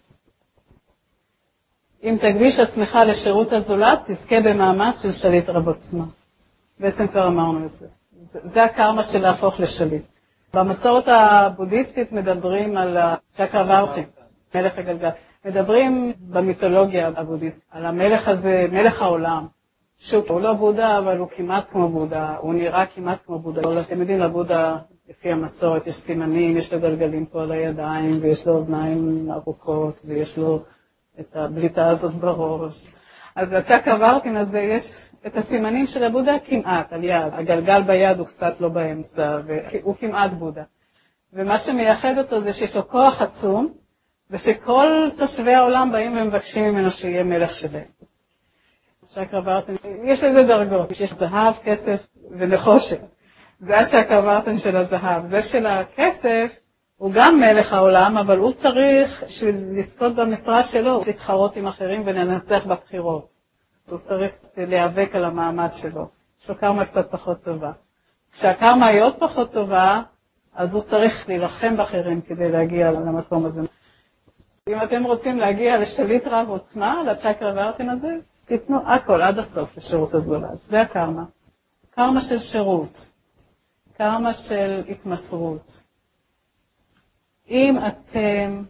אם תקדיש עצמך לשירות הזולת, תזכה במעמד של שליט רב עוצמה. בעצם כבר אמרנו את זה. זה, זה הקרמה של להפוך לשליט. במסורת הבודהיסטית מדברים על צ'קרוורטי, מלך הגלגל. מדברים במיתולוגיה הבודהיסטית על המלך הזה, מלך העולם. שהוא לא בודה, אבל הוא כמעט כמו בודה. הוא נראה כמעט כמו בודה. אתם יודעים, לבודה, לפי המסורת, יש סימנים, יש לו גלגלים פה על הידיים, ויש לו אוזניים ארוכות, ויש לו את הבליטה הזאת בראש. אז בצ'קרוורטין הזה יש את הסימנים של הבודה כמעט על יד. הגלגל ביד הוא קצת לא באמצע, והוא כמעט בודה. ומה שמייחד אותו זה שיש לו כוח עצום, ושכל תושבי העולם באים ומבקשים ממנו שיהיה מלך שלהם. צ'קרוורטין, יש לזה דרגות, יש זהב, כסף ונחושת. זה הצ'קרוורטין של הזהב. זה של הכסף, הוא גם מלך העולם, אבל הוא צריך לזכות במשרה שלו, להתחרות עם אחרים ולנצח בבחירות. הוא צריך להיאבק על המעמד שלו. יש לו קרמה קצת פחות טובה. כשהקרמה היא עוד פחות טובה, אז הוא צריך להילחם באחרים כדי להגיע למקום הזה. אם אתם רוצים להגיע לשליט רב עוצמה, לצ'קרוורטין הזה, תיתנו הכל עד הסוף לשירות הזולת. זה הקרמה. קרמה של שירות. קרמה של התמסרות. אם אתם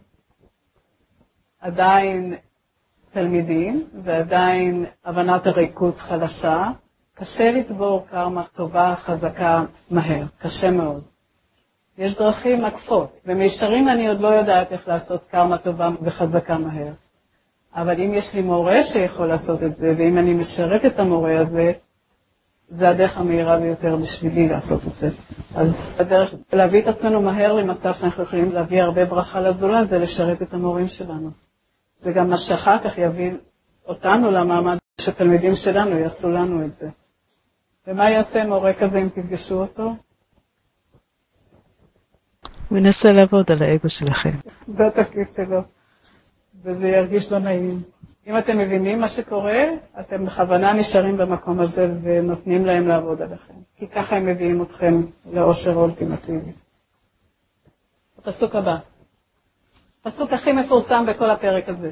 עדיין תלמידים ועדיין הבנת הריקות חלשה, קשה לצבור קרמה טובה, חזקה, מהר. קשה מאוד. יש דרכים עקפות. במישרים אני עוד לא יודעת איך לעשות קרמה טובה וחזקה מהר. אבל אם יש לי מורה שיכול לעשות את זה, ואם אני משרת את המורה הזה, זה הדרך המהירה ביותר בשבילי לעשות את זה. אז הדרך להביא את עצמנו מהר למצב שאנחנו יכולים להביא הרבה ברכה לזולת, זה לשרת את המורים שלנו. זה גם מה שאחר כך יביא אותנו למעמד שתלמידים שלנו יעשו לנו את זה. ומה יעשה מורה כזה אם תפגשו אותו? מנסה לעבוד על האגו שלכם. זה התפקיד שלו, וזה ירגיש לא נעים. אם אתם מבינים מה שקורה, אתם בכוונה נשארים במקום הזה ונותנים להם לעבוד עליכם. כי ככה הם מביאים אתכם לאושר אולטימטיבי. הפסוק הבא. הפסוק הכי מפורסם בכל הפרק הזה.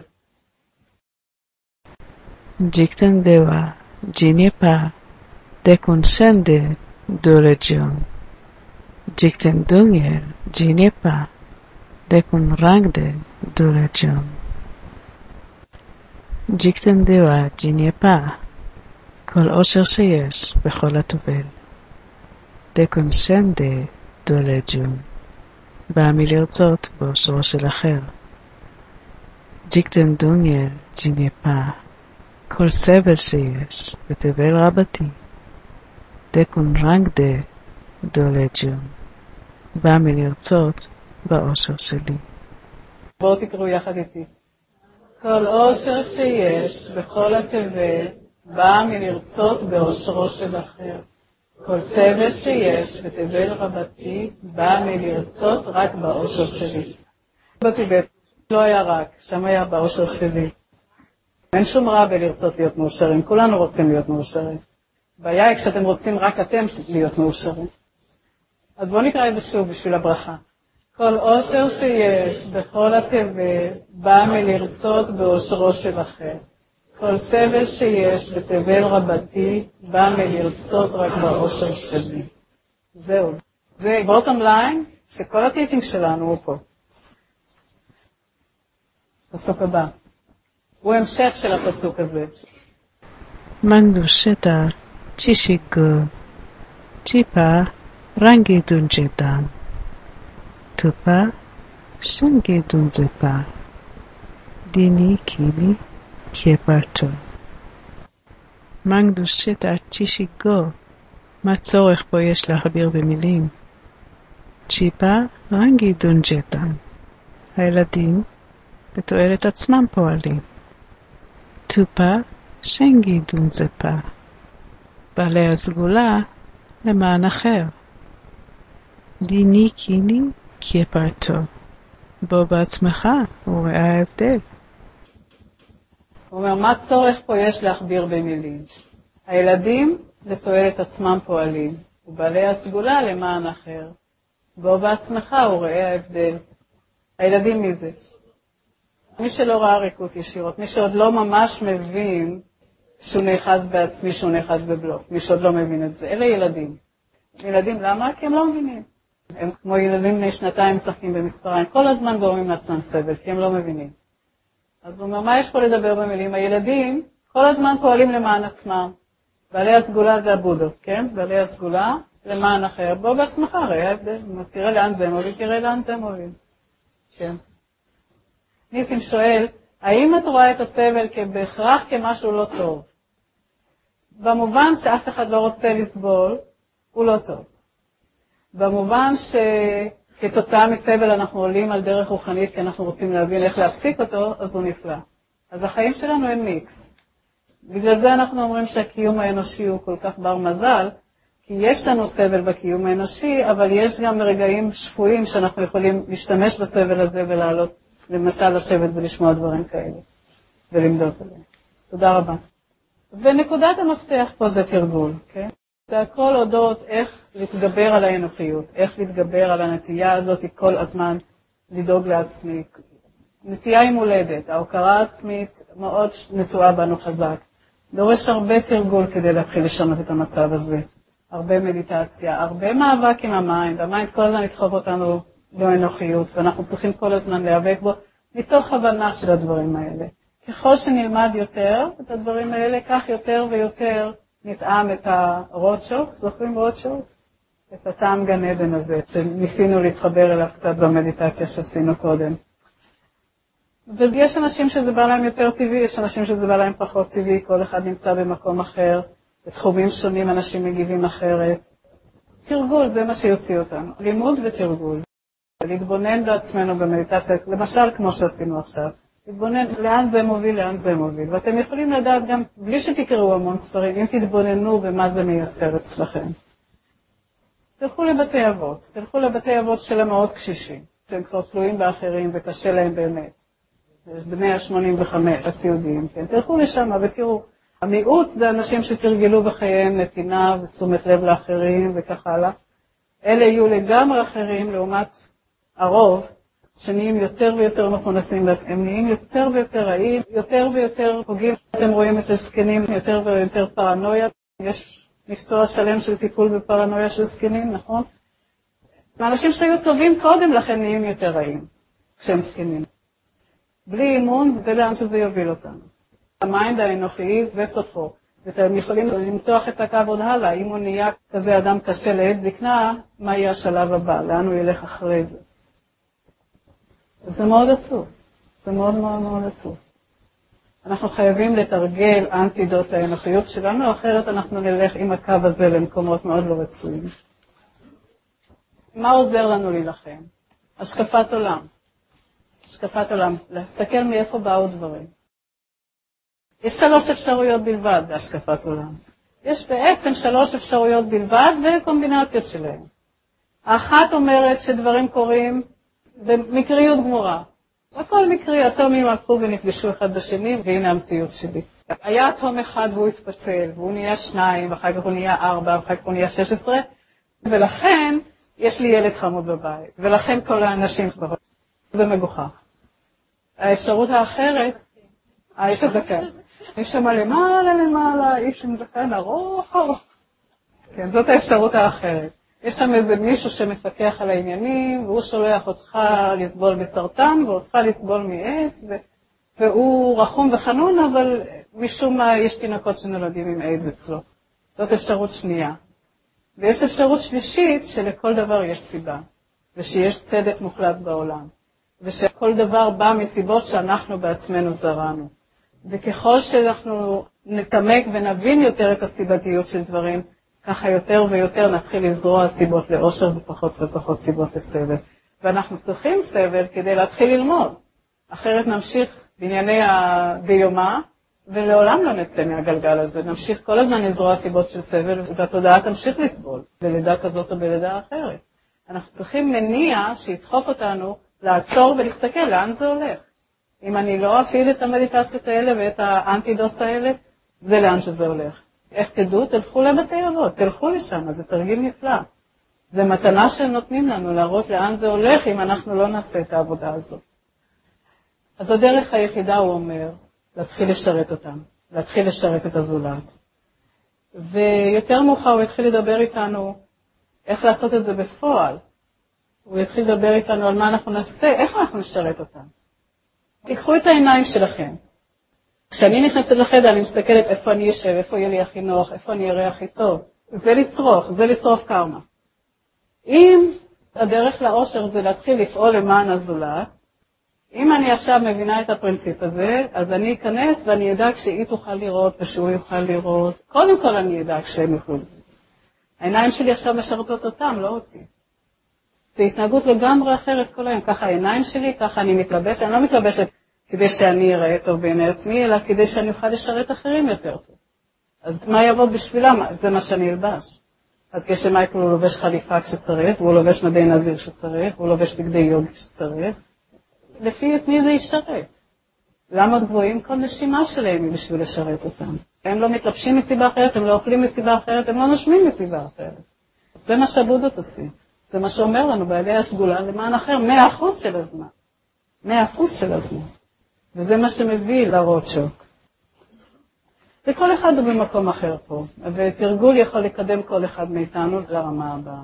Jikten dewa, jiniepa, dekonshende dolegion. Jikten dungel, jiniepa, dekonrangde dolegion. Jikten dewa, jiniepa, כל עושר שיש בכל הטובל. דקונשנדה דולג'ון. בא מלרצות באושרו של אחר. ג'יקטן דוניאל ג'ינייפה. כל סבל שיש בתבל רבתי. דקונרנגדה דולג'ון. בא מלרצות באושר שלי. בואו תקראו יחד איתי. כל אושר שיש בכל התבל בא מלרצות באושרו של אחר. כל סבל שיש בתבל רבתי בא מלרצות רק באושר שלי. בטיבט לא היה רק, שם היה באושר שלי. אין שום רע בלרצות להיות מאושרים, כולנו רוצים להיות מאושרים. הבעיה היא כשאתם רוצים רק אתם להיות מאושרים. אז בואו נקרא את זה שוב בשביל הברכה. כל אושר שיש בכל התבל בא מלרצות באושרו של אחר. כל סבל שיש בתבל רבתי בא מלרצות רק באושר שלי. זהו. זה בוטום ליין שכל הטיצ'ינג שלנו הוא פה. פסוק הבא. הוא המשך של הפסוק הזה. מנדושטה צ'ישיגו צ'יפה רנגי דונג'טן טופה שנגי דונזפה דיני קיני כפרטו. מנדושטה צ'ישיגו, מה צורך פה יש להכביר במילים? צ'יפה רנגי דונג'טן, הילדים בתועלת עצמם פועלים. טופה שנגי דונזפה, בעלי הסגולה למען אחר. דיני קיני כפרטו, בו בעצמך הוא ראה ההבדל. הוא אומר, מה צורך פה יש להכביר במילים? הילדים לתועלת עצמם פועלים, ובעלי הסגולה למען אחר. בו בעצמך הוא ראה ההבדל. הילדים מי זה? מי שלא ראה ריקות ישירות, מי שעוד לא ממש מבין שהוא נאחז בעצמי, שהוא נאחז בבלוף, מי שעוד לא מבין את זה. אלה ילדים. ילדים למה? כי הם לא מבינים. הם כמו ילדים בני שנתיים משחקים במספריים, כל הזמן גורמים לעצמם סבל, כי הם לא מבינים. אז הוא אומר, מה יש פה לדבר במילים? הילדים כל הזמן פועלים למען עצמם. בעלי הסגולה זה הבודות, כן? בעלי הסגולה למען אחר. בוא בעצמך, ראה, תראה לאן זה מוביל, תראה לאן זה מוביל. כן. ניסים שואל, האם את רואה את הסבל בהכרח כמשהו לא טוב? במובן שאף אחד לא רוצה לסבול, הוא לא טוב. במובן שכתוצאה מסבל אנחנו עולים על דרך רוחנית, כי אנחנו רוצים להבין איך להפסיק אותו, אז הוא נפלא. אז החיים שלנו הם מיקס. בגלל זה אנחנו אומרים שהקיום האנושי הוא כל כך בר מזל, כי יש לנו סבל בקיום האנושי, אבל יש גם רגעים שפויים שאנחנו יכולים להשתמש בסבל הזה ולעלות, למשל לשבת ולשמוע דברים כאלה, ולמדות עליהם. תודה רבה. ונקודת המפתח פה זה תרגול, כן? זה הכל הודות איך להתגבר על האנוכיות, איך להתגבר על הנטייה הזאת כל הזמן לדאוג לעצמי. נטייה היא מולדת, ההוקרה העצמית מאוד נטועה בנו חזק. דורש הרבה תרגול כדי להתחיל לשנות את המצב הזה. הרבה מדיטציה, הרבה מאבק עם המיינד. המיינד כל הזמן ידחוף אותנו לאנוכיות, ואנחנו צריכים כל הזמן להיאבק בו מתוך הבנה של הדברים האלה. ככל שנלמד יותר את הדברים האלה, כך יותר ויותר נטעם את הרודשוק, זוכרים רודשוק? את הטעם גן עדן הזה, שניסינו להתחבר אליו קצת במדיטציה שעשינו קודם. ויש אנשים שזה בא להם יותר טבעי, יש אנשים שזה בא להם פחות טבעי, כל אחד נמצא במקום אחר, בתחומים שונים אנשים מגיבים אחרת. תרגול, זה מה שיוציא אותנו. לימוד ותרגול. להתבונן בעצמנו במדיטציה, למשל כמו שעשינו עכשיו. להתבונן לאן זה מוביל, לאן זה מוביל. ואתם יכולים לדעת גם, בלי שתקראו המון ספרים, אם תתבוננו במה זה מייצר אצלכם. תלכו לבתי אבות, תלכו לבתי אבות של המאות קשישים, שהם כבר תלויים באחרים וקשה להם באמת. בני ה-שמונים וחמש, הסיעודיים, כן? תלכו לשם ותראו, המיעוט זה אנשים שתרגלו בחייהם נתינה ותשומת לב לאחרים וכך הלאה. אלה יהיו לגמרי אחרים לעומת הרוב, שנהיים יותר ויותר מכונסים לעצמם, נהיים יותר ויותר רעים, יותר ויותר פוגעים. אתם רואים את הזקנים, יותר ויותר פרנויה. יש מקצוע שלם של טיפול בפרנויה של זקנים, נכון? האנשים שהיו טובים קודם לכן נהיים יותר רעים כשהם זקנים. בלי אימון זה לאן שזה יוביל אותנו. המיינד האנוכי זה סופו. ואתם יכולים למתוח את הקו עוד הלאה. אם הוא נהיה כזה אדם קשה לעת זקנה, מה יהיה השלב הבא? לאן הוא ילך אחרי זה? זה מאוד עצוב. זה מאוד מאוד מאוד עצוב. אנחנו חייבים לתרגל אנטידוט לאנוכיות שלנו, אחרת אנחנו נלך עם הקו הזה למקומות מאוד לא רצויים. מה עוזר לנו להילחם? השקפת עולם. השקפת עולם. להסתכל מאיפה באו דברים. יש שלוש אפשרויות בלבד בהשקפת עולם. יש בעצם שלוש אפשרויות בלבד וקומבינציות שלהן. האחת אומרת שדברים קורים במקריות גמורה. הכל מקרי, אטומים הלכו ונפגשו אחד בשני, והנה המציאות שלי. היה אטום אחד והוא התפצל, והוא נהיה שניים, ואחר כך הוא נהיה ארבע, ואחר כך הוא נהיה שש עשרה, ולכן יש לי ילד חמוד בבית, ולכן כל האנשים כבר. זה מגוחך. האפשרות האחרת, האיש הזקן. יש שם למעלה למעלה, איש עם זקן ארוך ארוך. כן, זאת האפשרות האחרת. יש שם איזה מישהו שמפקח על העניינים, והוא שולח אותך לסבול בסרטן, ואותך לסבול מעץ, ו... והוא רחום וחנון, אבל משום מה יש תינוקות שנולדים עם עץ אצלו. זאת אפשרות שנייה. ויש אפשרות שלישית שלכל דבר יש סיבה, ושיש צדק מוחלט בעולם, ושכל דבר בא מסיבות שאנחנו בעצמנו זרענו. וככל שאנחנו נתעמק ונבין יותר את הסיבתיות של דברים, ככה יותר ויותר נתחיל לזרוע סיבות לאושר ופחות ופחות סיבות לסבל. ואנחנו צריכים סבל כדי להתחיל ללמוד. אחרת נמשיך בענייני הדיומה, ולעולם לא נצא מהגלגל הזה. נמשיך כל הזמן לזרוע סיבות של סבל, והתודעה תמשיך לסבול, בלידה כזאת או בלידה אחרת. אנחנו צריכים מניע שידחוף אותנו לעצור ולהסתכל לאן זה הולך. אם אני לא אפעיל את המדיטציות האלה ואת האנטידוטס האלה, זה לאן שזה הולך. איך תדעו? תלכו לבתי אבות, תלכו לשם, זה תרגיל נפלא. זה מתנה שנותנים לנו להראות לאן זה הולך אם אנחנו לא נעשה את העבודה הזאת. אז הדרך היחידה, הוא אומר, להתחיל לשרת אותם, להתחיל לשרת את הזולת. ויותר מאוחר הוא יתחיל לדבר איתנו איך לעשות את זה בפועל. הוא יתחיל לדבר איתנו על מה אנחנו נעשה, איך אנחנו נשרת אותם. תיקחו את העיניים שלכם. כשאני נכנסת לחדר, אני מסתכלת איפה אני יושב, איפה יהיה לי הכי נוח, איפה אני אראה הכי טוב. זה לצרוך, זה לשרוף קרמה. אם הדרך לאושר זה להתחיל לפעול למען הזולת, אם אני עכשיו מבינה את הפרינציפ הזה, אז אני אכנס ואני אדע כשהיא תוכל לראות ושהוא יוכל לראות. קודם כל אני אדע כשהם יוכלו. העיניים שלי עכשיו משרתות אותם, לא אותי. זה התנהגות לגמרי אחרת כל היום. ככה העיניים שלי, ככה אני מתלבשת. אני לא מתלבשת כדי שאני אראה טוב בעיני עצמי, אלא כדי שאני אוכל לשרת אחרים יותר טוב. אז מה יעבוד בשבילם? זה מה שאני אלבש. אז כשמייקל הוא לובש חליפה כשצריך, והוא לובש מדי נזיר כשצריך, והוא לובש בגדי יוגי כשצריך. לפי את מי זה ישרת? למה גבוהים? כל נשימה שלהם היא בשביל לשרת אותם. הם לא מתלבשים מסיבה אחרת, הם לא אוכלים מסיבה אחרת, הם לא נושמים מסיבה אחרת. זה מה שהבודות עושים. זה מה שאומר לנו בעלי הסגולה למען אחר, מאה אחוז של הזמן. מאה אחוז של הזמן. וזה מה שמביא להראות שוק. וכל אחד הוא במקום אחר פה, ותרגול יכול לקדם כל אחד מאיתנו לרמה הבאה.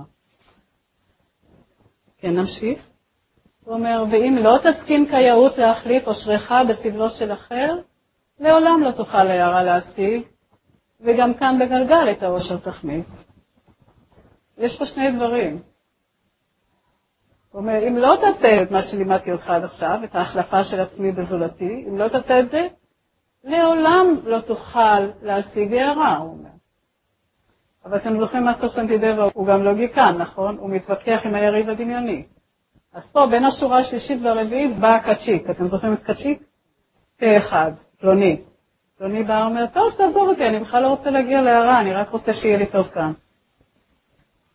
כן, נמשיך. הוא אומר, ואם לא תסכים כיאות להחליף אושרך בסבלו של אחר, לעולם לא תוכל להערה להשיג, וגם כאן בגלגל את האושר תחמיץ. יש פה שני דברים. הוא אומר, אם לא תעשה את מה שלימדתי אותך עד עכשיו, את ההחלפה של עצמי בזולתי, אם לא תעשה את זה, לעולם לא תוכל להשיג הערה, הוא אומר. אבל אתם זוכרים מה סושנטידבה, הוא גם לוגיקן, נכון? הוא מתווכח עם היריב הדמיוני. אז פה, בין השורה השלישית והרביעית, בא קצ'יק. אתם זוכרים את קצ'יק? פה אחד, פלוני. פלוני בא, אומר, טוב, תעזוב אותי, אני בכלל לא רוצה להגיע להערה, אני רק רוצה שיהיה לי טוב כאן.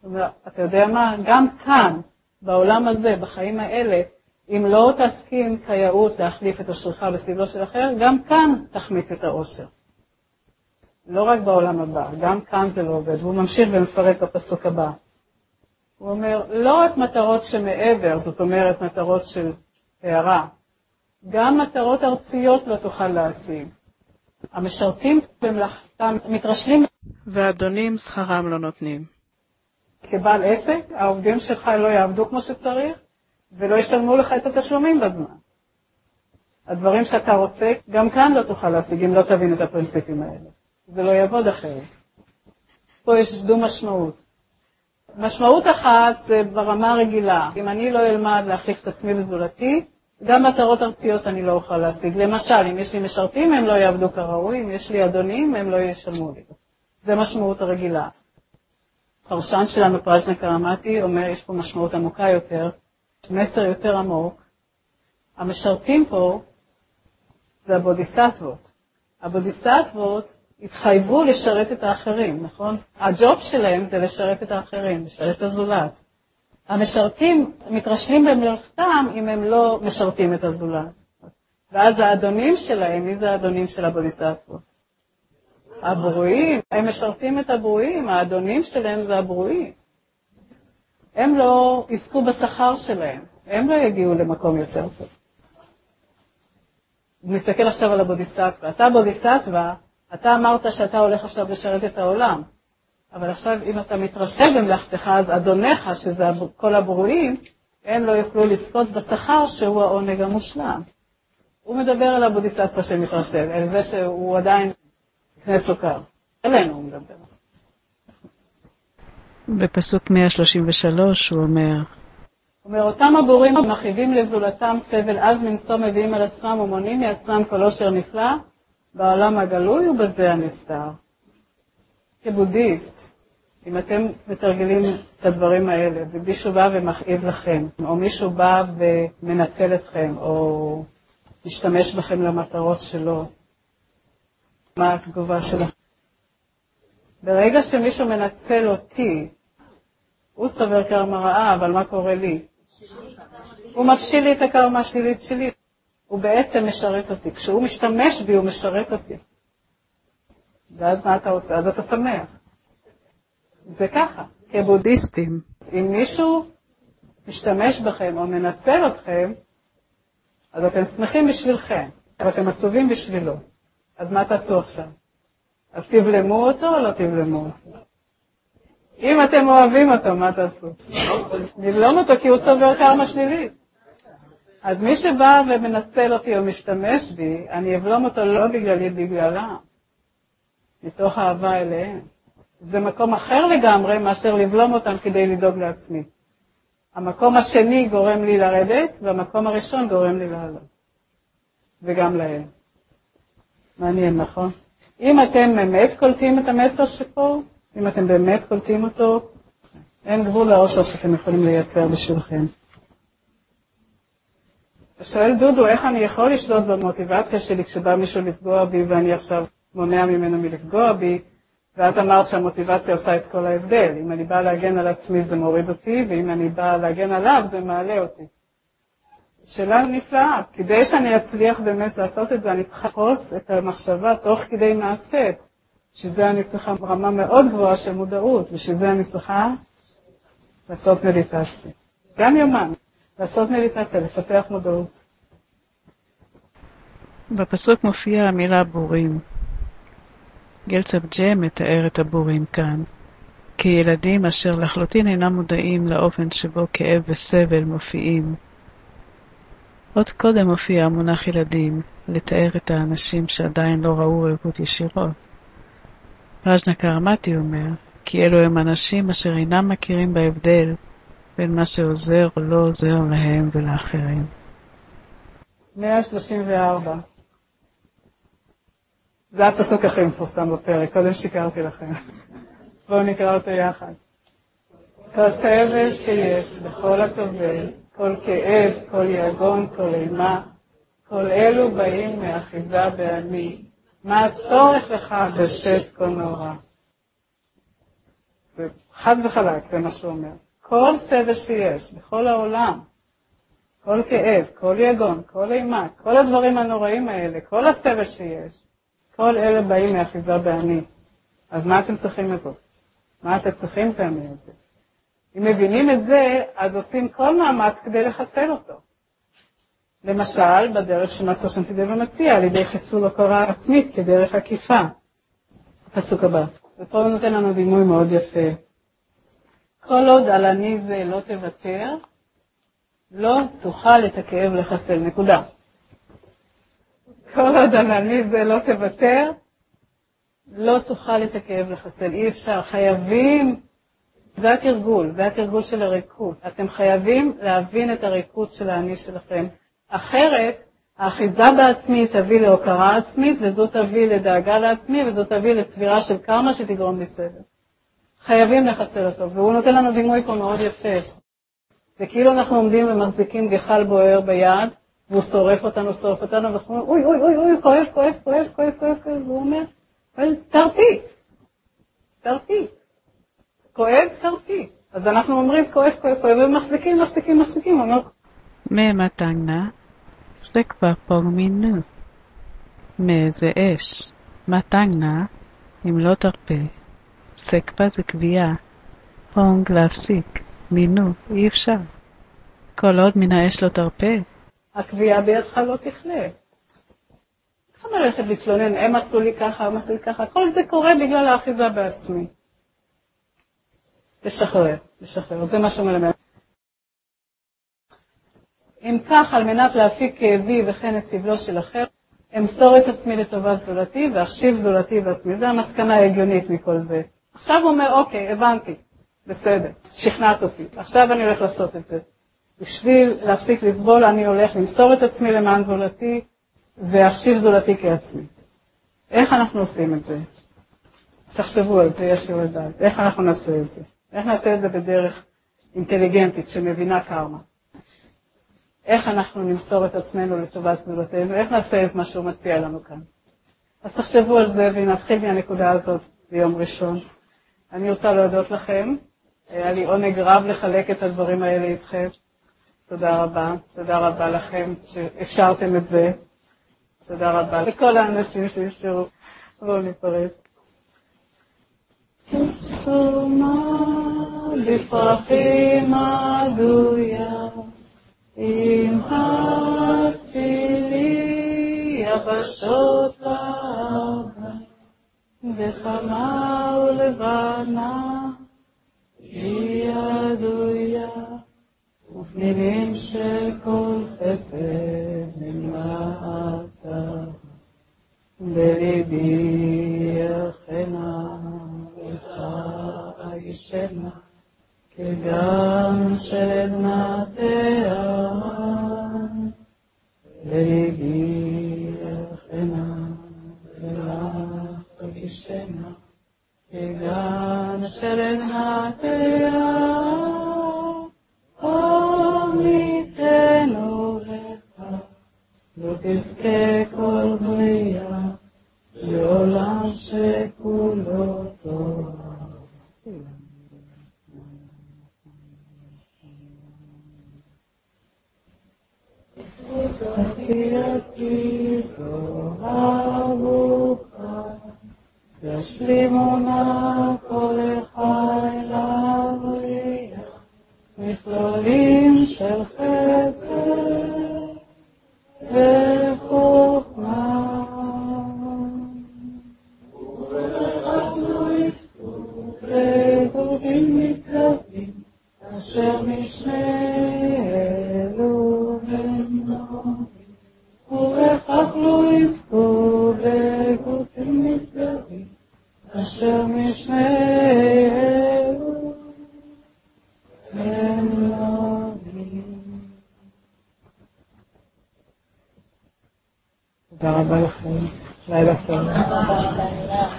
אתה יודע מה? גם כאן, בעולם הזה, בחיים האלה, אם לא תסכים כיאות להחליף את אושרך בסבלו של אחר, גם כאן תחמיץ את האושר. לא רק בעולם הבא, גם כאן זה לא עובד. והוא ממשיך ומפרט בפסוק הבא. הוא אומר, לא רק מטרות שמעבר, זאת אומרת מטרות של הערה, גם מטרות ארציות לא תוכל להשיג. המשרתים במלאכתם מתרשלים, ואדונים שכרם לא נותנים. כבעל עסק, העובדים שלך לא יעבדו כמו שצריך, ולא ישלמו לך את התשלומים בזמן. הדברים שאתה רוצה, גם כאן לא תוכל להשיג, אם לא תבין את הפרינציפים האלה. זה לא יעבוד אחרת. פה יש דו משמעות. משמעות אחת זה ברמה הרגילה. אם אני לא אלמד להחליף את עצמי בזולתי, גם מטרות ארציות אני לא אוכל להשיג. למשל, אם יש לי משרתים, הם לא יעבדו כראוי, אם יש לי אדונים, הם לא ישלמו לי. זה משמעות הרגילה. פרשן שלנו, פראז'נה קרמתי, אומר, יש פה משמעות עמוקה יותר, מסר יותר עמוק. המשרתים פה זה הבודיסטוות. הבודיסטוות התחייבו לשרת את האחרים, נכון? הג'וב שלהם זה לשרת את האחרים, לשרת את הזולת. המשרתים מתרשלים במלאכתם אם הם לא משרתים את הזולת. ואז האדונים שלהם, מי זה האדונים של הבודיסטוות? הברואים, הם משרתים את הברואים, האדונים שלהם זה הברואים. הם לא עסקו בשכר שלהם, הם לא יגיעו למקום יותר טוב. נסתכל עכשיו על הבודיסטווה. אתה בודיסטווה, אתה אמרת שאתה הולך עכשיו לשרת את העולם. אבל עכשיו אם אתה מתרשם במלאכתך, אז אדוניך, שזה כל הברואים, הם לא יוכלו לזכות בשכר שהוא העונג המושלם. הוא מדבר על הבודיסטווה שמתרשם, על זה שהוא עדיין קנה סוכר. אלינו הוא מדבר. בפסוק מאה שלושים ושלוש הוא אומר, הוא אומר, אותם הבורים מכאיבים לזולתם סבל אז מנסו מביאים על עצמם ומונים מעצמם כל אושר נפלא בעולם הגלוי ובזה הנסתר. כבודיסט, אם אתם מתרגלים את הדברים האלה ומישהו בא ומכאיב לכם, או מישהו בא ומנצל אתכם, או משתמש בכם למטרות שלו, מה התגובה שלכם? ברגע שמישהו מנצל אותי, הוא צבר קרמה רעה, אבל מה קורה לי? הוא מפשיל לי את הקרמה השלילית שלי. הוא בעצם משרת אותי. כשהוא משתמש בי, הוא משרת אותי. ואז מה אתה עושה? אז אתה שמח. זה ככה. כבודיסטים, אם מישהו משתמש בכם או מנצל אתכם, אז אתם שמחים בשבילכם, אבל אתם עצובים בשבילו. אז מה תעשו עכשיו? אז תבלמו אותו או לא תבלמו אותו? אם אתם אוהבים אותו, מה תעשו? נבלום אותו כי הוא צובר קרמה שלילית. אז מי שבא ומנצל אותי או משתמש בי, אני אבלום אותו לא בגללי, בגללה. מתוך אהבה אליהם. זה מקום אחר לגמרי מאשר לבלום אותם כדי לדאוג לעצמי. המקום השני גורם לי לרדת, והמקום הראשון גורם לי לעלות. וגם להם. מעניין, נכון? אם אתם באמת קולטים את המסר שפה, אם אתם באמת קולטים אותו, אין גבול לאושר שאתם יכולים לייצר בשבילכם. שואל דודו, איך אני יכול לשלוט במוטיבציה שלי כשבא מישהו לפגוע בי ואני עכשיו מונע ממנו מלפגוע בי, ואת אמרת שהמוטיבציה עושה את כל ההבדל. אם אני באה להגן על עצמי זה מוריד אותי, ואם אני באה להגן עליו זה מעלה אותי. שאלה נפלאה. כדי שאני אצליח באמת לעשות את זה, אני צריכה לחוס את המחשבה תוך כדי מעשה. שזה אני צריכה רמה מאוד גבוהה של מודעות, ושזה אני צריכה לעשות מדיטציה. גם יומן, לעשות מדיטציה, לפתח מודעות. בפסוק מופיעה המילה בורים. גלצב ג'ה מתאר את הבורים כאן, כילדים אשר לחלוטין אינם מודעים לאופן שבו כאב וסבל מופיעים. עוד קודם מופיע המונח ילדים, לתאר את האנשים שעדיין לא ראו רכות ישירות. פראז'נה קרמתי אומר, כי אלו הם אנשים אשר אינם מכירים בהבדל בין מה שעוזר או לא עוזר להם ולאחרים. מאה שלושים וארבע. זה הפסוק הכי מפורסם בפרק, קודם שיקרתי לכם. בואו נקרא אותו יחד. כל סבל שיש בכל הטובל, כל כאב, כל יגון, כל אימה, כל אלו באים מאחיזה בעני. מה הצורך לך בשת כה נורא? זה חד וחלק, זה מה שהוא אומר. כל סבל שיש בכל העולם, כל כאב, כל יגון, כל אימה, כל הדברים הנוראים האלה, כל הסבל שיש, כל אלה באים מאחיזה באני. אז מה אתם צריכים את זה? מה אתם צריכים את האני הזה? אם מבינים את זה, אז עושים כל מאמץ כדי לחסל אותו. למשל, בדרך שמסר שנתידב ומציע, על ידי חיסול הוקרה עצמית כדרך עקיפה. הפסוק הבא. ופה הוא נותן לנו דימוי מאוד יפה. כל עוד על אני זה לא תוותר, לא תוכל את הכאב לחסל. נקודה. כל עוד על אני זה לא תוותר, לא תוכל את הכאב לחסל. אי אפשר. חייבים, זה התרגול, זה התרגול של הריקות. אתם חייבים להבין את הריקות של האני שלכם. אחרת, האחיזה בעצמי תביא להוקרה עצמית, וזו תביא לדאגה לעצמי, וזו תביא לצבירה של קרמה שתגרום לי סבל. חייבים לחסל אותו, והוא נותן לנו דימוי פה מאוד יפה. זה כאילו אנחנו עומדים ומחזיקים גחל בוער ביד, והוא שורף אותנו, שורף אותנו, ואנחנו אומרים, אוי, אוי, אוי, אוי, כואב, כואב, כואב, כואב, כואב, כואב, אז הוא אומר, אבל תרפי, תרפי, כואב, תרפי. אז אנחנו אומרים, כואב, כואב, כואב, ומחזיקים, מחזיקים, מחזיקים, הוא אומר, ממתנה, סקפה פוגמינו. מאיזה אש, מתנה, אם לא תרפה. סקפה זה קביעה, פונג להפסיק, מינו, אי אפשר. כל עוד מן האש לא תרפה. הקביעה בידך לא תכלה. איך מלכת להתלונן, הם עשו לי ככה, הם עשו לי ככה, כל זה קורה בגלל האחיזה בעצמי. לשחרר, לשחרר, זה מה שמלמד. אם כך, על מנת להפיק כאבי וכן את סבלו של אחר, אמסור את עצמי לטובת זולתי ואחשיב זולתי בעצמי. זה המסקנה ההגיונית מכל זה. עכשיו הוא אומר, אוקיי, הבנתי, בסדר, שכנעת אותי, עכשיו אני הולך לעשות את זה. בשביל להפסיק לסבול, אני הולך למסור את עצמי למען זולתי ואחשיב זולתי כעצמי. איך אנחנו עושים את זה? תחשבו על זה, יש לי לדעת. איך אנחנו נעשה את זה? איך נעשה את זה בדרך אינטליגנטית שמבינה קרמה? איך אנחנו נמסור את עצמנו לטובת זולתנו? איך נעשה את מה שהוא מציע לנו כאן? אז תחשבו על זה ונתחיל מהנקודה הזאת ביום ראשון. אני רוצה להודות לכם. היה לי עונג רב לחלק את הדברים האלה איתכם. תודה רבה. תודה רבה לכם שאפשרתם את זה. תודה רבה לכל האנשים שאפשרו. בואו ניפרד. תפסומה בפרחים עדויה, אם הצילי יבשות לעבר, וחמה ולבנה היא עדויה, ופנינים שכל חסד נמלאתה, בליבי יחנה וחיישנה, כגם שעדנה תאמן, בליבי יחנה וחיישנה, כגם שעדנה תאמן, עמיתנו לך, לא תזכה כל בריאה, לעולם שכולו טוב. עשייתי זוהר ברוכה, ישלימו נא כל חי לבריאה, מכלולים של חסד וחוכמה, ולכנו יזכו לגופים נשגבים, אשר משנה אלו ונובים, ולכך לא יזכו לגופים נשגבים, אשר משנה אלו ונובים. תודה רבה לכם, לילה טוב.